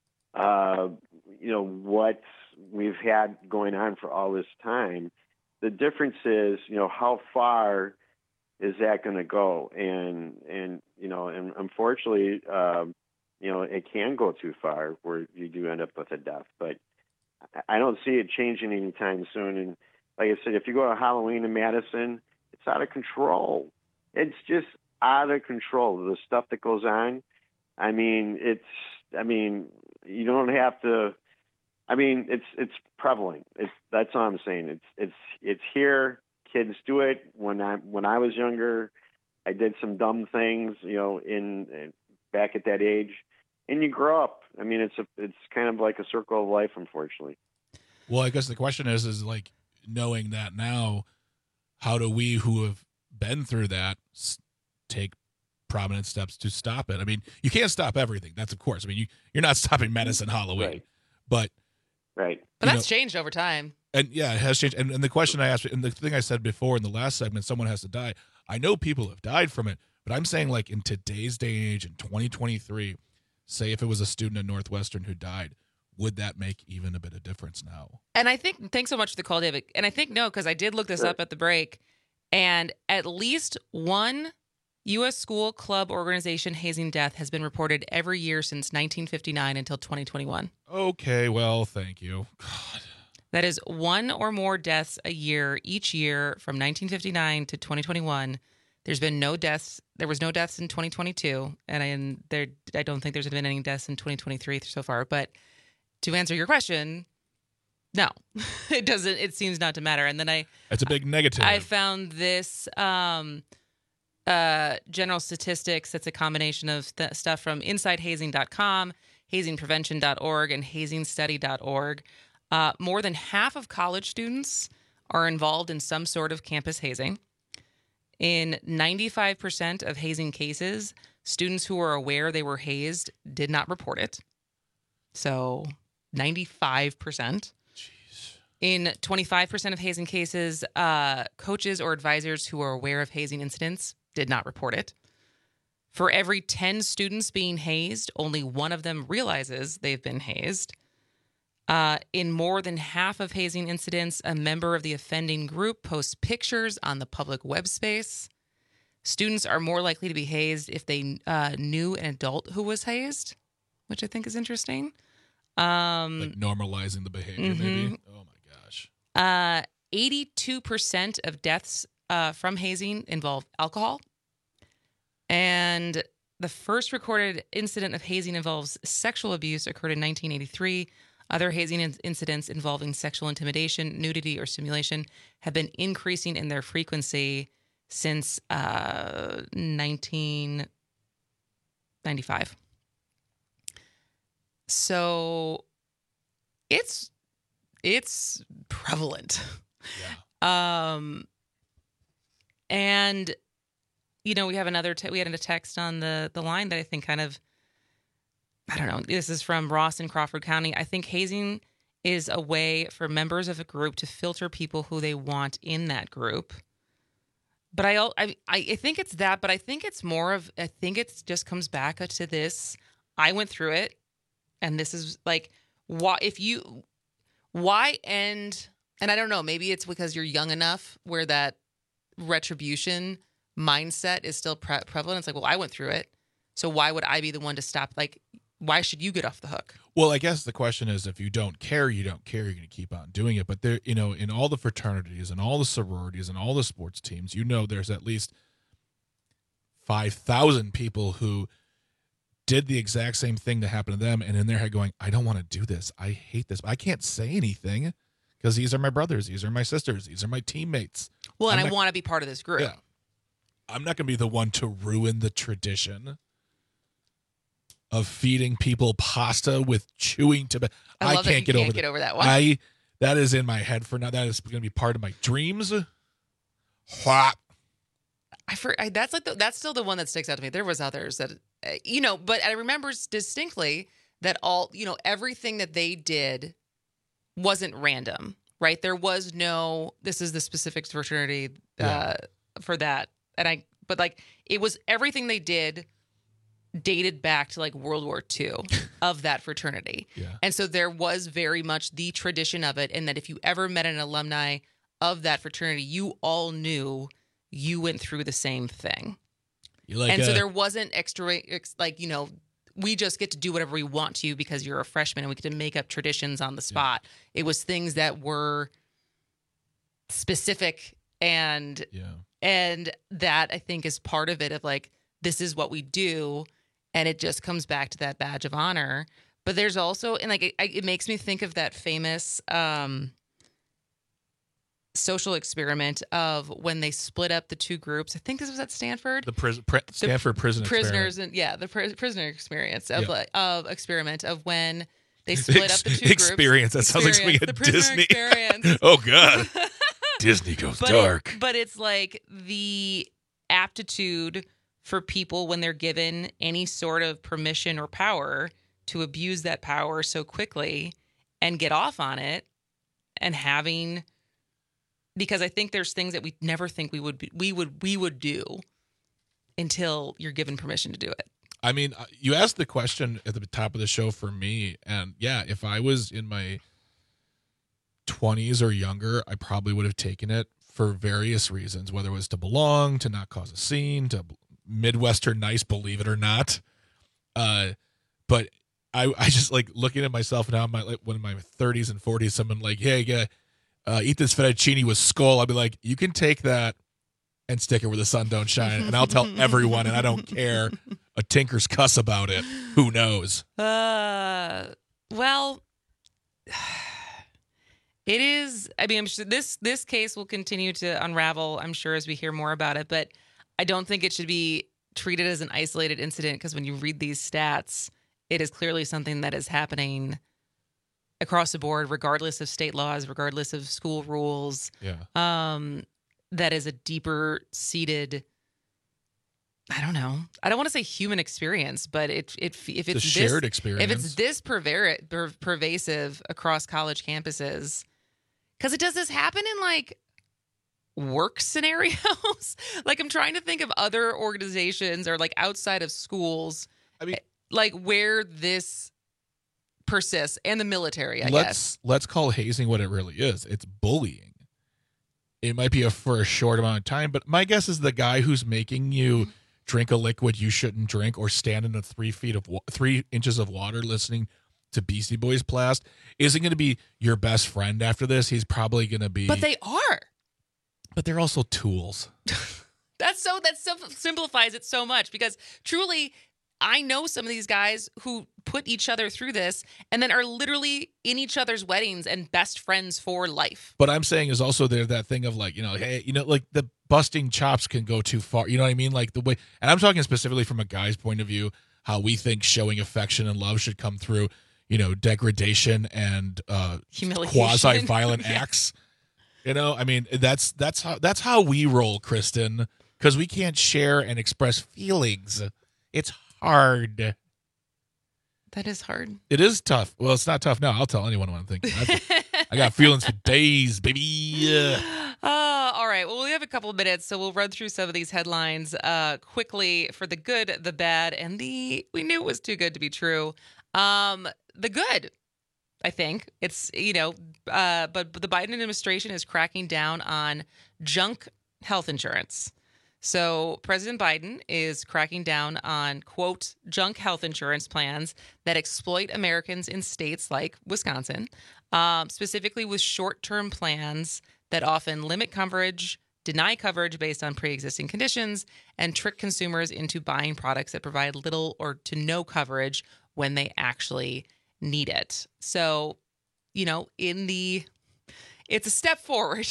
Speaker 9: uh, you know, what we've had going on for all this time. The difference is, you know, how far is that going to go? And, and, you know, and unfortunately, um, you know, it can go too far where you do end up with a death, but I don't see it changing anytime soon. And like I said, if you go to Halloween in Madison, it's out of control. It's just out of control. The stuff that goes on. I mean, it's, I mean, you don't have to, I mean, it's, it's prevalent. It's, that's all I'm saying. It's, it's, it's here. Kids do it. When I, when I was younger, I did some dumb things, you know, in, in back at that age. And you grow up. I mean, it's a, it's kind of like a circle of life, unfortunately.
Speaker 20: Well, I guess the question is, is like, knowing that now, how do we who have been through that take prominent steps to stop it? I mean, you can't stop everything. That's of course. I mean, you, you're not stopping Madison Halloween,
Speaker 9: right.
Speaker 20: but
Speaker 9: right.
Speaker 19: But that's know, changed over time.
Speaker 20: And yeah, it has changed. And, and the question I asked, and the thing I said before in the last segment, someone has to die. I know people have died from it, but I'm saying like in today's day and age, in twenty twenty-three, say if it was a student at Northwestern who died, would that make even a bit of difference now?
Speaker 19: And I think, thanks so much for the call, David. And I think no, because I did look this
Speaker 9: sure.
Speaker 19: up at the break, and at least one U S school club organization hazing death has been reported every year since nineteen fifty-nine until twenty twenty-one.
Speaker 20: Okay, well, thank you. God.
Speaker 19: That is one or more deaths a year each year from nineteen fifty-nine to twenty twenty-one. There's been no deaths. There was no deaths in twenty twenty-two, and I, and there, I don't think there's been any deaths in twenty twenty-three so far. But to answer your question, no, it doesn't. It seems not to matter. And then I,
Speaker 20: it's a big negative.
Speaker 19: I found this um, uh, general statistics. That's a combination of th- stuff from inside hazing dot com, hazing prevention dot org, and hazing study dot org. Uh, more than half of college students are involved in some sort of campus hazing. In ninety-five percent of hazing cases, students who were aware they were hazed did not report it. So ninety-five percent.
Speaker 20: Jeez.
Speaker 19: In twenty-five percent of hazing cases, uh, coaches or advisors who are aware of hazing incidents did not report it. For every ten students being hazed, only one of them realizes they've been hazed. Uh, in more than half of hazing incidents, a member of the offending group posts pictures on the public web space. Students are more likely to be hazed if they uh, knew an adult who was hazed, which I think is interesting. Um,
Speaker 20: like normalizing the behavior,
Speaker 19: mm-hmm.
Speaker 20: maybe. Oh my gosh.
Speaker 19: Uh, eighty-two percent of deaths uh, from hazing involve alcohol. And the first recorded incident of hazing involves sexual abuse occurred in nineteen eighty-three. Other hazing in- incidents involving sexual intimidation, nudity, or simulation have been increasing in their frequency since uh, nineteen ninety-five. So it's it's prevalent. Yeah. Um, and you know, we have another te- we had a text on the the line that I think kind of, I don't know, this is from Ross in Crawford County. I think hazing is a way for members of a group to filter people who they want in that group. But I, I, I think it's that, but I think it's more of, I think it just comes back to this. I went through it, and this is like, why, if you, why end, and I don't know, maybe it's because you're young enough where that retribution mindset is still pre- prevalent. It's like, well, I went through it, so why would I be the one to stop? Like, why should you get off the hook?
Speaker 20: Well, I guess the question is, if you don't care, you don't care. You're going to keep on doing it. But there, you know, in all the fraternities and all the sororities and all the sports teams, you know, there's at least five thousand people who did the exact same thing that happened to them, and in their head going, I don't want to do this. I hate this. But I can't say anything because these are my brothers. These are my sisters. These are my teammates.
Speaker 19: Well, and
Speaker 20: I'm
Speaker 19: I
Speaker 20: not,
Speaker 19: want to be part of this group.
Speaker 20: Yeah. I'm not going to be the one to ruin the tradition of feeding people pasta with chewing tobacco.
Speaker 19: I,
Speaker 20: I
Speaker 19: love
Speaker 20: can't
Speaker 19: that you
Speaker 20: get
Speaker 19: can't
Speaker 20: over
Speaker 19: get
Speaker 20: that.
Speaker 19: over that one.
Speaker 20: I that is in my head for now. That is going to be part of my dreams. Whop.
Speaker 19: I, for, I that's like the, that's still the one that sticks out to me. There was others that uh, you know, but I remember distinctly that all you know everything that they did wasn't random, right? There was no this is the specific fraternity uh, yeah. for that, and I but like it was everything they did dated back to like World War Two of that fraternity.
Speaker 20: Yeah.
Speaker 19: And so there was very much the tradition of it. And that if you ever met an alumni of that fraternity, you all knew you went through the same thing.
Speaker 20: You like
Speaker 19: and
Speaker 20: a-
Speaker 19: so there wasn't extra, like, you know, we just get to do whatever we want to because you're a freshman and we get to make up traditions on the spot. Yeah. It was things that were specific and,
Speaker 20: yeah.
Speaker 19: and that I think is part of it of like, this is what we do. And it just comes back to that badge of honor. But there's also, and like, it, it makes me think of that famous um, social experiment of when they split up the two groups. I think this was at Stanford.
Speaker 20: The prison, pri- Stanford
Speaker 19: the
Speaker 20: prison
Speaker 19: prisoners,
Speaker 20: experiment.
Speaker 19: and yeah, the pr- prisoner experience of
Speaker 20: Yeah.
Speaker 19: like, of experiment of when they split up the two
Speaker 20: experience.
Speaker 19: groups.
Speaker 20: That sounds like something
Speaker 19: the
Speaker 20: at
Speaker 19: prisoner
Speaker 20: Disney.
Speaker 19: Experience.
Speaker 20: Oh God, Disney goes
Speaker 19: but
Speaker 20: dark.
Speaker 19: It, but it's like the aptitude for people when they're given any sort of permission or power to abuse that power so quickly and get off on it, and having, because I think there's things that we never think we would be, we would we would do until you're given permission to do it.
Speaker 20: I mean, you asked the question at the top of the show for me, and yeah, if I was in my twenties or younger, I probably would have taken it for various reasons, whether it was to belong, to not cause a scene, to Midwestern nice, believe it or not. Uh, but I, I just like looking at myself now, my like when in my thirties and forties, someone like, hey, yeah, uh, eat this fettuccine with skull. I'll be like, you can take that and stick it where the sun don't shine, and I'll tell everyone, and I don't care a tinker's cuss about it. Who knows?
Speaker 19: Uh, well, it is. I mean, I'm sure this this case will continue to unravel, I'm sure, as we hear more about it. But I don't think it should be treated as an isolated incident, because when you read these stats, it is clearly something that is happening across the board, regardless of state laws, regardless of school rules.
Speaker 20: Yeah.
Speaker 19: Um, that is a deeper seated, I don't know. I don't want to say human experience, but it, it if it's
Speaker 20: the shared
Speaker 19: this,
Speaker 20: experience,
Speaker 19: if it's this perver- per- pervasive across college campuses, because it does this happen in like work scenarios. Like I'm trying to think of other organizations or like outside of schools,
Speaker 20: I mean,
Speaker 19: like where this persists, and the military, I
Speaker 20: let's,
Speaker 19: guess.
Speaker 20: Let's call hazing what it really is. It's bullying. It might be a, for a short amount of time, but my guess is the guy who's making you drink a liquid you shouldn't drink or stand in a three feet of wa- three inches of water listening to Beastie Boys blast isn't going to be your best friend after this. He's probably going to be.
Speaker 19: But they are.
Speaker 20: But they're also tools.
Speaker 19: That's so that sim- simplifies it so much, because truly, I know some of these guys who put each other through this and then are literally in each other's weddings and best friends for life.
Speaker 20: But I'm saying is also there's that thing of like, you know, hey, you know, like the busting chops can go too far. You know what I mean? Like the way, and I'm talking specifically from a guy's point of view, how we think showing affection and love should come through, you know, degradation and uh, quasi-violent yeah. acts. You know, I mean, that's that's how that's how we roll, Kristen, because we can't share and express feelings. It's hard.
Speaker 19: That is hard.
Speaker 20: It is tough. Well, it's not tough now. I'll tell anyone what I'm thinking. I, I got feelings for days, baby.
Speaker 19: Uh, all right. Well, we have a couple of minutes, so we'll run through some of these headlines uh, quickly for the good, the bad, and the we knew it was too good to be true. Um, the good, I think it's, you know, uh, but, but the Biden administration is cracking down on junk health insurance. So President Biden is cracking down on, quote, junk health insurance plans that exploit Americans in states like Wisconsin, um, specifically with short-term plans that often limit coverage, deny coverage based on pre-existing conditions, and trick consumers into buying products that provide little or to no coverage when they actually need it. So, you know, in the, it's a step forward.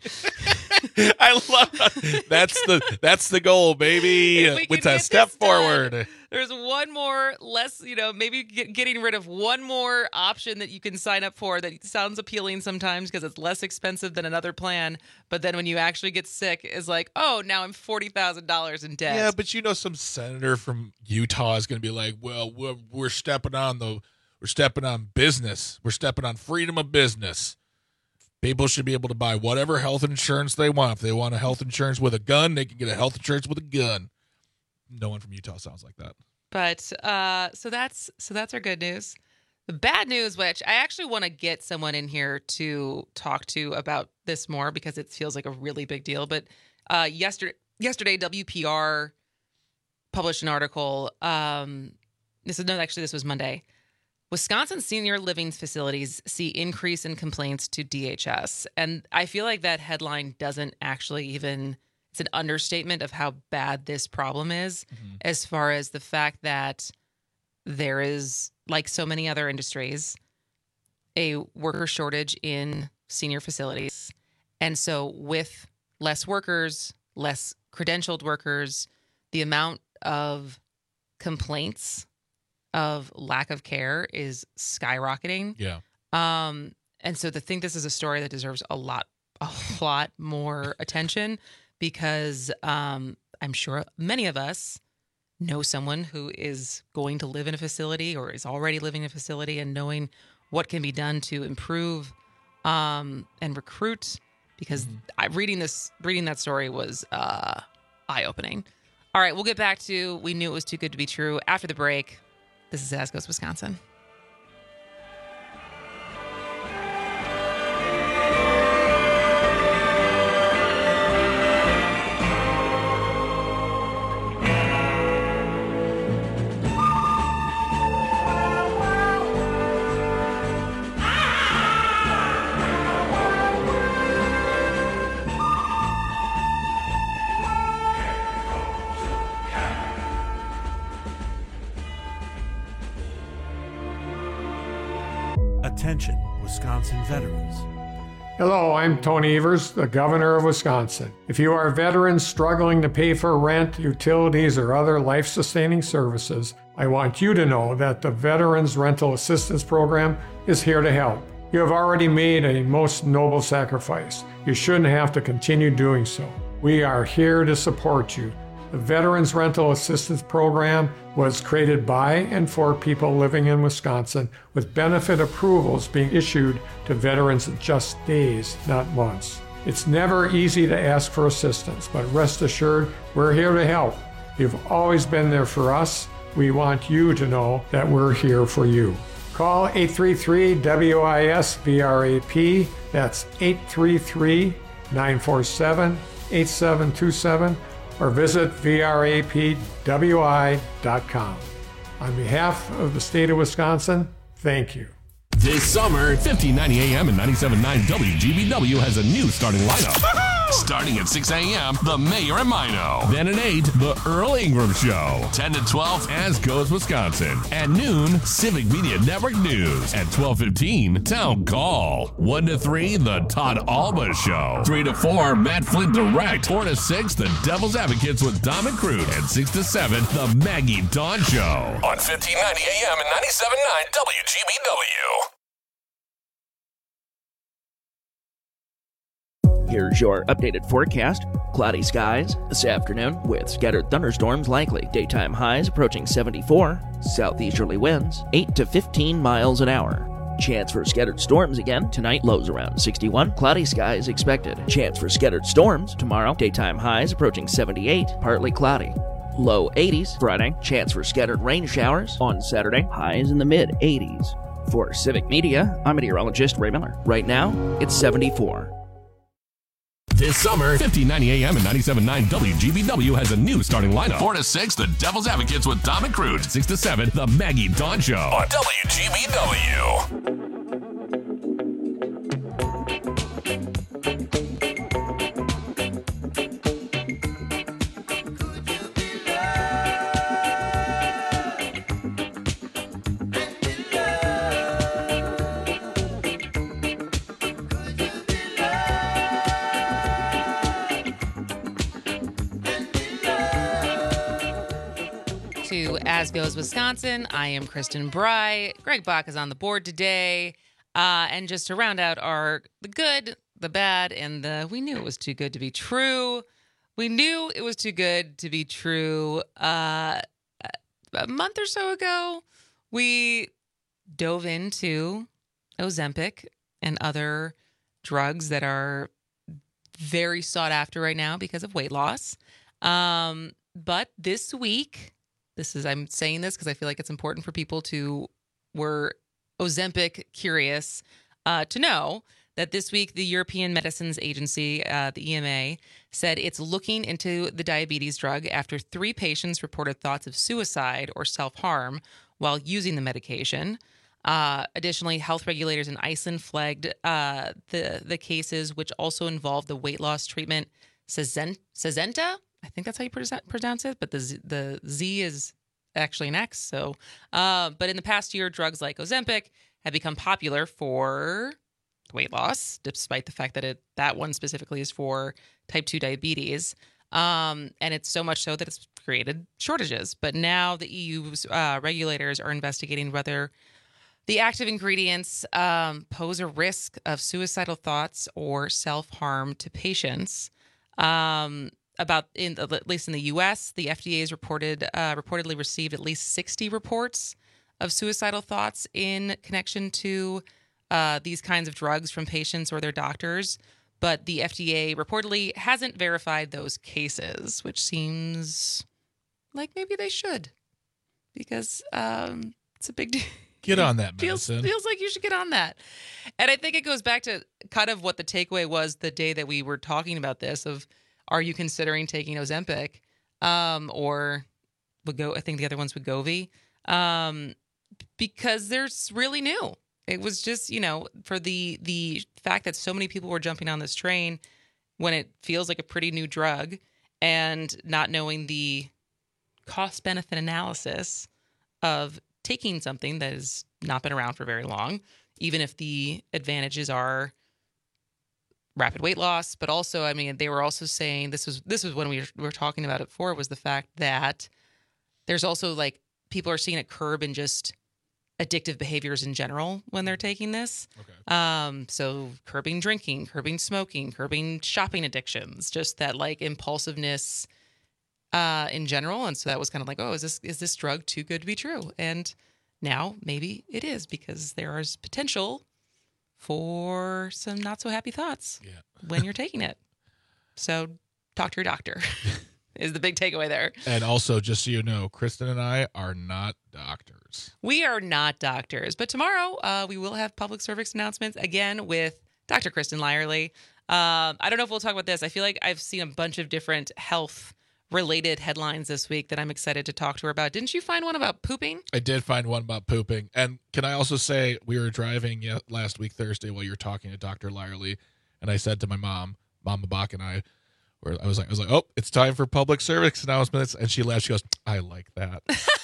Speaker 20: I love that. That's the that's the goal, baby. It's a step forward. Done,
Speaker 19: there's one more less, you know, maybe get, getting rid of one more option that you can sign up for that sounds appealing sometimes because it's less expensive than another plan. But then when you actually get sick, is like, oh, now I'm forty thousand dollars in debt.
Speaker 20: Yeah, but you know, some senator from Utah is going to be like, well, we're, we're stepping on the we're stepping on business. We're stepping on freedom of business. People should be able to buy whatever health insurance they want. If they want a health insurance with a gun, they can get a health insurance with a gun. No one from Utah sounds like that.
Speaker 19: But uh, so that's so that's our good news. The bad news, which I actually want to get someone in here to talk to about this more because it feels like a really big deal. But uh, yesterday, yesterday W P R published an article. Um, this is no, actually, this was Monday. Wisconsin senior living facilities see increase in complaints to D H S. And I feel like that headline doesn't actually even, it's an understatement of how bad this problem is, mm-hmm. as far as the fact that there is, like so many other industries, a worker shortage in senior facilities. And so with less workers, less credentialed workers, the amount of complaints of lack of care is skyrocketing.
Speaker 20: Yeah.
Speaker 19: Um, and so to think this is a story that deserves a lot, a lot more attention, because um, I'm sure many of us know someone who is going to live in a facility or is already living in a facility, and knowing what can be done to improve um, and recruit, because mm-hmm. I, reading this, reading that story was uh, eye-opening. All right, we'll get back to We Knew It Was Too Good to Be True after the break. This is As Goes Wisconsin.
Speaker 11: Attention, Wisconsin veterans.
Speaker 12: Hello, I'm Tony Evers, the Governor of Wisconsin. If you are a veteran struggling to pay for rent, utilities, or other life-sustaining services, I want you to know that the Veterans Rental Assistance Program is here to help. You have already made a most noble sacrifice. You shouldn't have to continue doing so. We are here to support you. The Veterans Rental Assistance Program was created by and for people living in Wisconsin, with benefit approvals being issued to veterans in just days, not months. It's never easy to ask for assistance, but rest assured, we're here to help. You've always been there for us. We want you to know that we're here for you. Call eight three three W I S V R A P. That's eight three three, nine four seven, eight seven two seven, or visit V R A P W I dot com. On behalf of the state of Wisconsin, thank you.
Speaker 10: This summer, fifteen ninety A M and ninety-seven point nine W G B W has a new starting lineup. Starting at six A M, The Mayor and Mino. Then at eight, The Earl Ingram Show. ten to twelve, As Goes Wisconsin. At noon, Civic Media Network News. At twelve fifteen, Town Call. one to three, The Todd Alba Show. three to four, Matt Flint Direct. four to six, The Devil's Advocates with Dom and Crude. And six to seven, The Maggie Dawn Show. On fifteen ninety A M and ninety-seven point nine W G B W.
Speaker 24: Here's your updated forecast. Cloudy skies this afternoon with scattered thunderstorms likely. Daytime highs approaching seventy-four. Southeasterly winds eight to fifteen miles an hour. Chance for scattered storms again. Tonight, lows around sixty-one. Cloudy skies expected. Chance for scattered storms tomorrow. Daytime highs approaching seventy-eight. Partly cloudy. Low eighties. Friday, chance for scattered rain showers. On Saturday, highs in the mid eighties. For Civic Media, I'm meteorologist Ray Miller. Right now, it's seventy-four.
Speaker 10: This summer, fifteen ninety A M and ninety-seven point nine W G B W has a new starting lineup. four to six, The Devil's Advocates with Dom and Crude. six to seven, The Maggie Dawn Show. On W G B W.
Speaker 19: To As Goes Wisconsin. I am Kristen Bry. Greg Bach is on the board today. Uh, and just to round out our the good, the bad, and the we knew it was too good to be true. We knew it was too good to be true. Uh, a month or so ago, we dove into Ozempic and other drugs that are very sought after right now because of weight loss. Um, but this week... This is, I'm saying this because I feel like it's important for people to, were Ozempic curious, uh, to know that this week the European Medicines Agency, uh, the E M A, said it's looking into the diabetes drug after three patients reported thoughts of suicide or self-harm while using the medication. Uh, additionally, health regulators in Iceland flagged uh, the, the cases, which also involved the weight loss treatment Saxenda. I think that's how you pronounce it, but the Z, the Z is actually an X. So, uh, but in the past year, drugs like Ozempic have become popular for weight loss, despite the fact that it that one specifically is for type two diabetes. Um, and it's so much so that it's created shortages. But now the E U's uh, regulators are investigating whether the active ingredients um, pose a risk of suicidal thoughts or self-harm to patients. Um, About in at least in the U S, the F D A has reported uh, reportedly received at least sixty reports of suicidal thoughts in connection to uh, these kinds of drugs from patients or their doctors. But the F D A reportedly hasn't verified those cases, which seems like maybe they should, because um, it's a big deal.
Speaker 20: Get on that
Speaker 19: feels,
Speaker 20: medicine.
Speaker 19: Feels like you should get on that. And I think it goes back to kind of what the takeaway was the day that we were talking about this of, are you considering taking Ozempic um, or Wegovy? I think the other one's Wegovy, um, because there's really new. It was just, you know, for the the fact that so many people were jumping on this train when it feels like a pretty new drug and not knowing the cost benefit analysis of taking something that has not been around for very long, even if the advantages are rapid weight loss, but also, I mean, they were also saying this was this was when we were talking about it before, was the fact that there's also like people are seeing a curb in just addictive behaviors in general when they're taking this. Okay. Um, so curbing drinking, curbing smoking, curbing shopping addictions, just that like impulsiveness uh, in general. And so that was kind of like, oh, is this is this drug too good to be true? And now maybe it is, because there is potential for some not so happy thoughts
Speaker 20: yeah.
Speaker 19: when you're taking it. So talk to your doctor is the big takeaway there.
Speaker 20: And also, just so you know, Kristen and I are not doctors.
Speaker 19: We are not doctors, but tomorrow uh, we will have public service announcements again with Doctor Kristen Lyerly. Um, I don't know if we'll talk about this. I feel like I've seen a bunch of different health related headlines this week that I'm excited to talk to her about. Didn't you find one about pooping?
Speaker 20: I did find one about pooping. And can I also say, we were driving last week Thursday while you were talking to Doctor Lyerly, and I said to my mom, Mama Bach and I, where I was like, I was like, oh, it's time for public service announcements, and she laughed. She goes, I like that.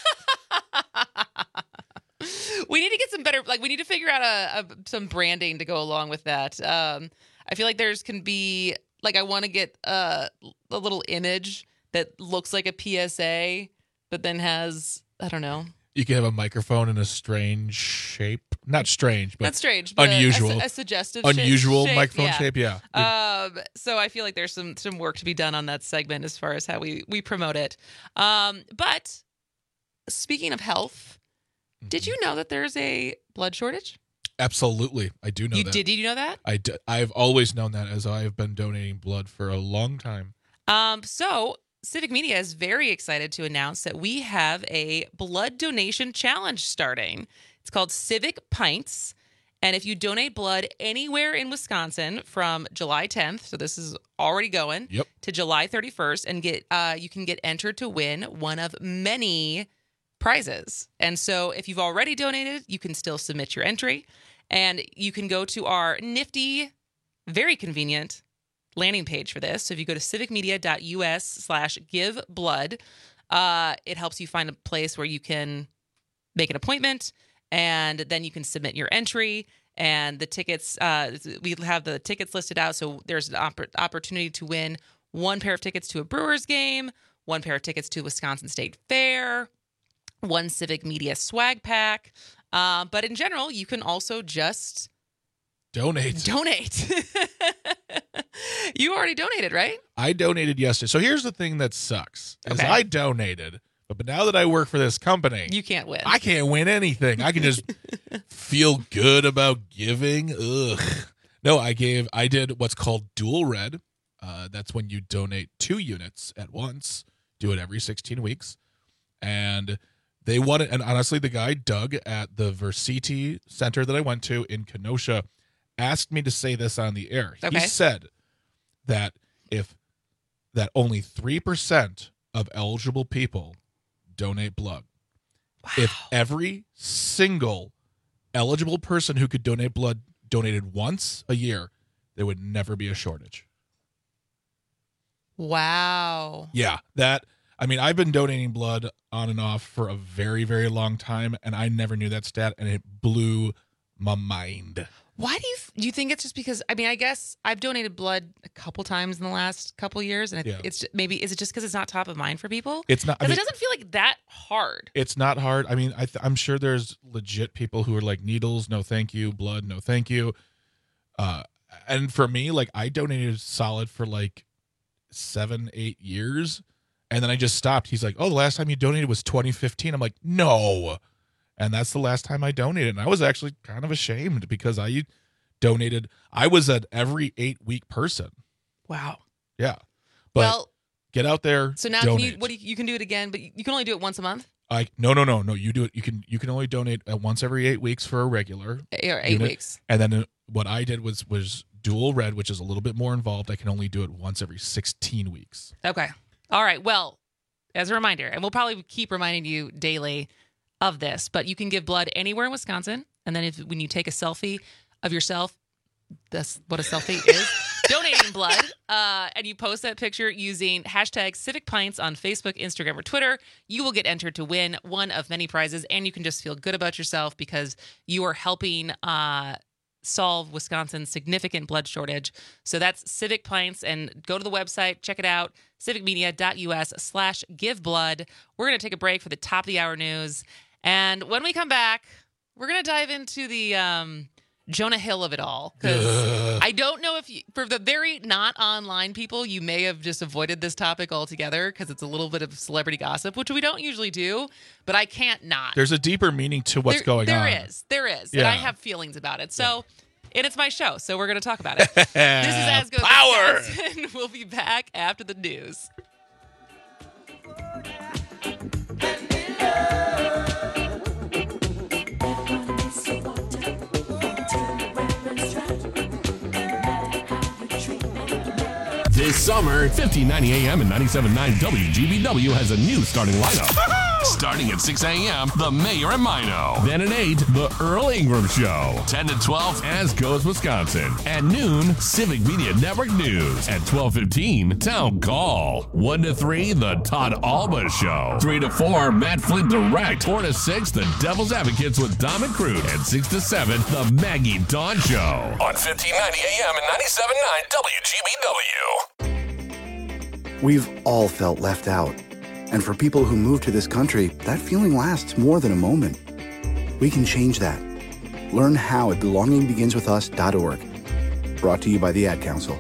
Speaker 19: We need to get some better, like we need to figure out a, a some branding to go along with that. Um, I feel like there's can be like I want to get a, a little image that looks like a P S A, but then has I don't know.
Speaker 20: You can have a microphone in a strange shape, not strange, but
Speaker 19: not strange, but
Speaker 20: unusual,
Speaker 19: a, a, a suggestive,
Speaker 20: unusual
Speaker 19: shape.
Speaker 20: microphone
Speaker 19: yeah.
Speaker 20: shape. Yeah.
Speaker 19: Um. So I feel like there's some some work to be done on that segment as far as how we we promote it. Um. But speaking of health. Did you know that there's a blood shortage?
Speaker 20: Absolutely. I do know
Speaker 19: you
Speaker 20: that.
Speaker 19: Did you know that?
Speaker 20: I d- I've always known that, as I have been donating blood for a long time.
Speaker 19: Um, so Civic Media is very excited to announce that we have a blood donation challenge starting. It's called Civic Pints. And if you donate blood anywhere in Wisconsin from July tenth, so this is already going,
Speaker 20: yep.
Speaker 19: to July thirty-first, and get uh, you can get entered to win one of many prizes. And so if you've already donated, you can still submit your entry, and you can go to our nifty, very convenient landing page for this. So if you go to civicmedia.us slash give blood, uh, it helps you find a place where you can make an appointment, and then you can submit your entry. And the tickets, uh, we have the tickets listed out. So there's an opp- opportunity to win one pair of tickets to a Brewers game, one pair of tickets to Wisconsin State Fair, one Civic Media swag pack. Uh, but in general, you can also just
Speaker 20: donate.
Speaker 19: Donate. You already donated, right?
Speaker 20: I donated yesterday. So here's the thing that sucks. Is
Speaker 19: Okay.
Speaker 20: I donated, but, but now that I work for this company,
Speaker 19: You can't win.
Speaker 20: I can't win anything. I can just feel good about giving. Ugh. No, I gave, I did what's called dual red. Uh, that's when you donate two units at once. Do it every sixteen weeks. And they wanted, and honestly, the guy, Doug, at the Versiti Center that I went to in Kenosha, asked me to say this on the air.
Speaker 19: Okay.
Speaker 20: He said that if that only three percent of eligible people donate blood. Wow. If every single eligible person who could donate blood donated once a year, there would never be a shortage.
Speaker 19: Wow.
Speaker 20: Yeah, that, I mean, I've been donating blood on and off for a very, very long time, and I never knew that stat, and it blew my mind.
Speaker 19: Why do you do you think it's just because, I mean, I guess I've donated blood a couple times in the last couple years, and it,
Speaker 20: Yeah.
Speaker 19: it's maybe, is it just because it's not top of mind for people?
Speaker 20: It's not, I
Speaker 19: Because
Speaker 20: mean,
Speaker 19: it doesn't feel like that hard.
Speaker 20: it's not hard. I mean, I th- I'm sure there's legit people who are like, needles, no thank you, blood, no thank you. Uh, and for me, like, I donated solid for like seven, eight years, and then I just stopped. He's like, oh, the last time you donated was twenty fifteen. I'm like, no. And that's the last time I donated. And I was actually kind of ashamed because I donated. I was an every eight week person.
Speaker 19: Wow.
Speaker 20: Yeah. But
Speaker 19: Well,
Speaker 20: get out there.
Speaker 19: So now
Speaker 20: donate.
Speaker 19: can you, what do you, you can do it again, but you can only do it once a month?
Speaker 20: I no no no no. You do it. You can you can only donate uh, once every eight weeks for a regular.
Speaker 19: Eight- or eight
Speaker 20: unit.
Speaker 19: weeks.
Speaker 20: And then uh, what I did was was dual red, which is a little bit more involved. I can only do it once every sixteen weeks.
Speaker 19: Okay. All right. Well, as a reminder, and we'll probably keep reminding you daily of this, but you can give blood anywhere in Wisconsin. And then if when you take a selfie of yourself, that's what a selfie is, donating blood, uh, and you post that picture using hashtag Civic Pints on Facebook, Instagram, or Twitter, you will get entered to win one of many prizes, and you can just feel good about yourself because you are helping uh, solve Wisconsin's significant blood shortage. So that's Civic Pints, and go to the website, check it out, civicmedia.us slash give blood. We're going to take a break for the top of the hour news. And when we come back, we're going to dive into the um, Jonah Hill of it all. Because I don't know if you, for the very not online people, you may have just avoided this topic altogether because it's a little bit of celebrity gossip, which we don't usually do, but I can't not.
Speaker 20: There's a deeper meaning to what's
Speaker 19: There-
Speaker 20: going
Speaker 19: there
Speaker 20: on.
Speaker 19: There is. There is.
Speaker 20: Yeah.
Speaker 19: And I have feelings about it. So And it's my show, so we're going to talk about it. This is As Goes
Speaker 20: Power.
Speaker 19: Wisconsin. We'll be back after the news.
Speaker 10: This summer, fifteen ninety A M and ninety-seven point nine W G B W has a new starting lineup. Starting at six A M, The Mayor and Mino. Then at eight, The Earl Ingram Show. ten to twelve, As Goes Wisconsin. At noon, Civic Media Network News. At twelve fifteen, Town Call. one to three, The Todd Alba Show. three to four, Matt Flint Direct. four to six, The Devil's Advocates with Dom and Crude. And six to seven, The Maggie Dawn Show. On fifteen ninety A M and ninety-seven point nine W G B W.
Speaker 3: We've all felt left out. And for people who move to this country, that feeling lasts more than a moment. We can change that. Learn how at belonging begins with us dot org. Brought to you by the Ad Council.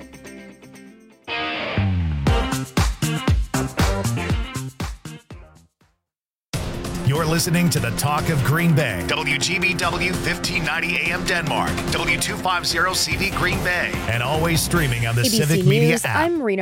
Speaker 1: You're listening to the Talk of Green Bay. W G B W fifteen ninety A M Denmark. W two fifty C V Green Bay. And always streaming on the
Speaker 13: A B C
Speaker 1: Civic Media
Speaker 13: News,
Speaker 1: app.
Speaker 13: I'm Rena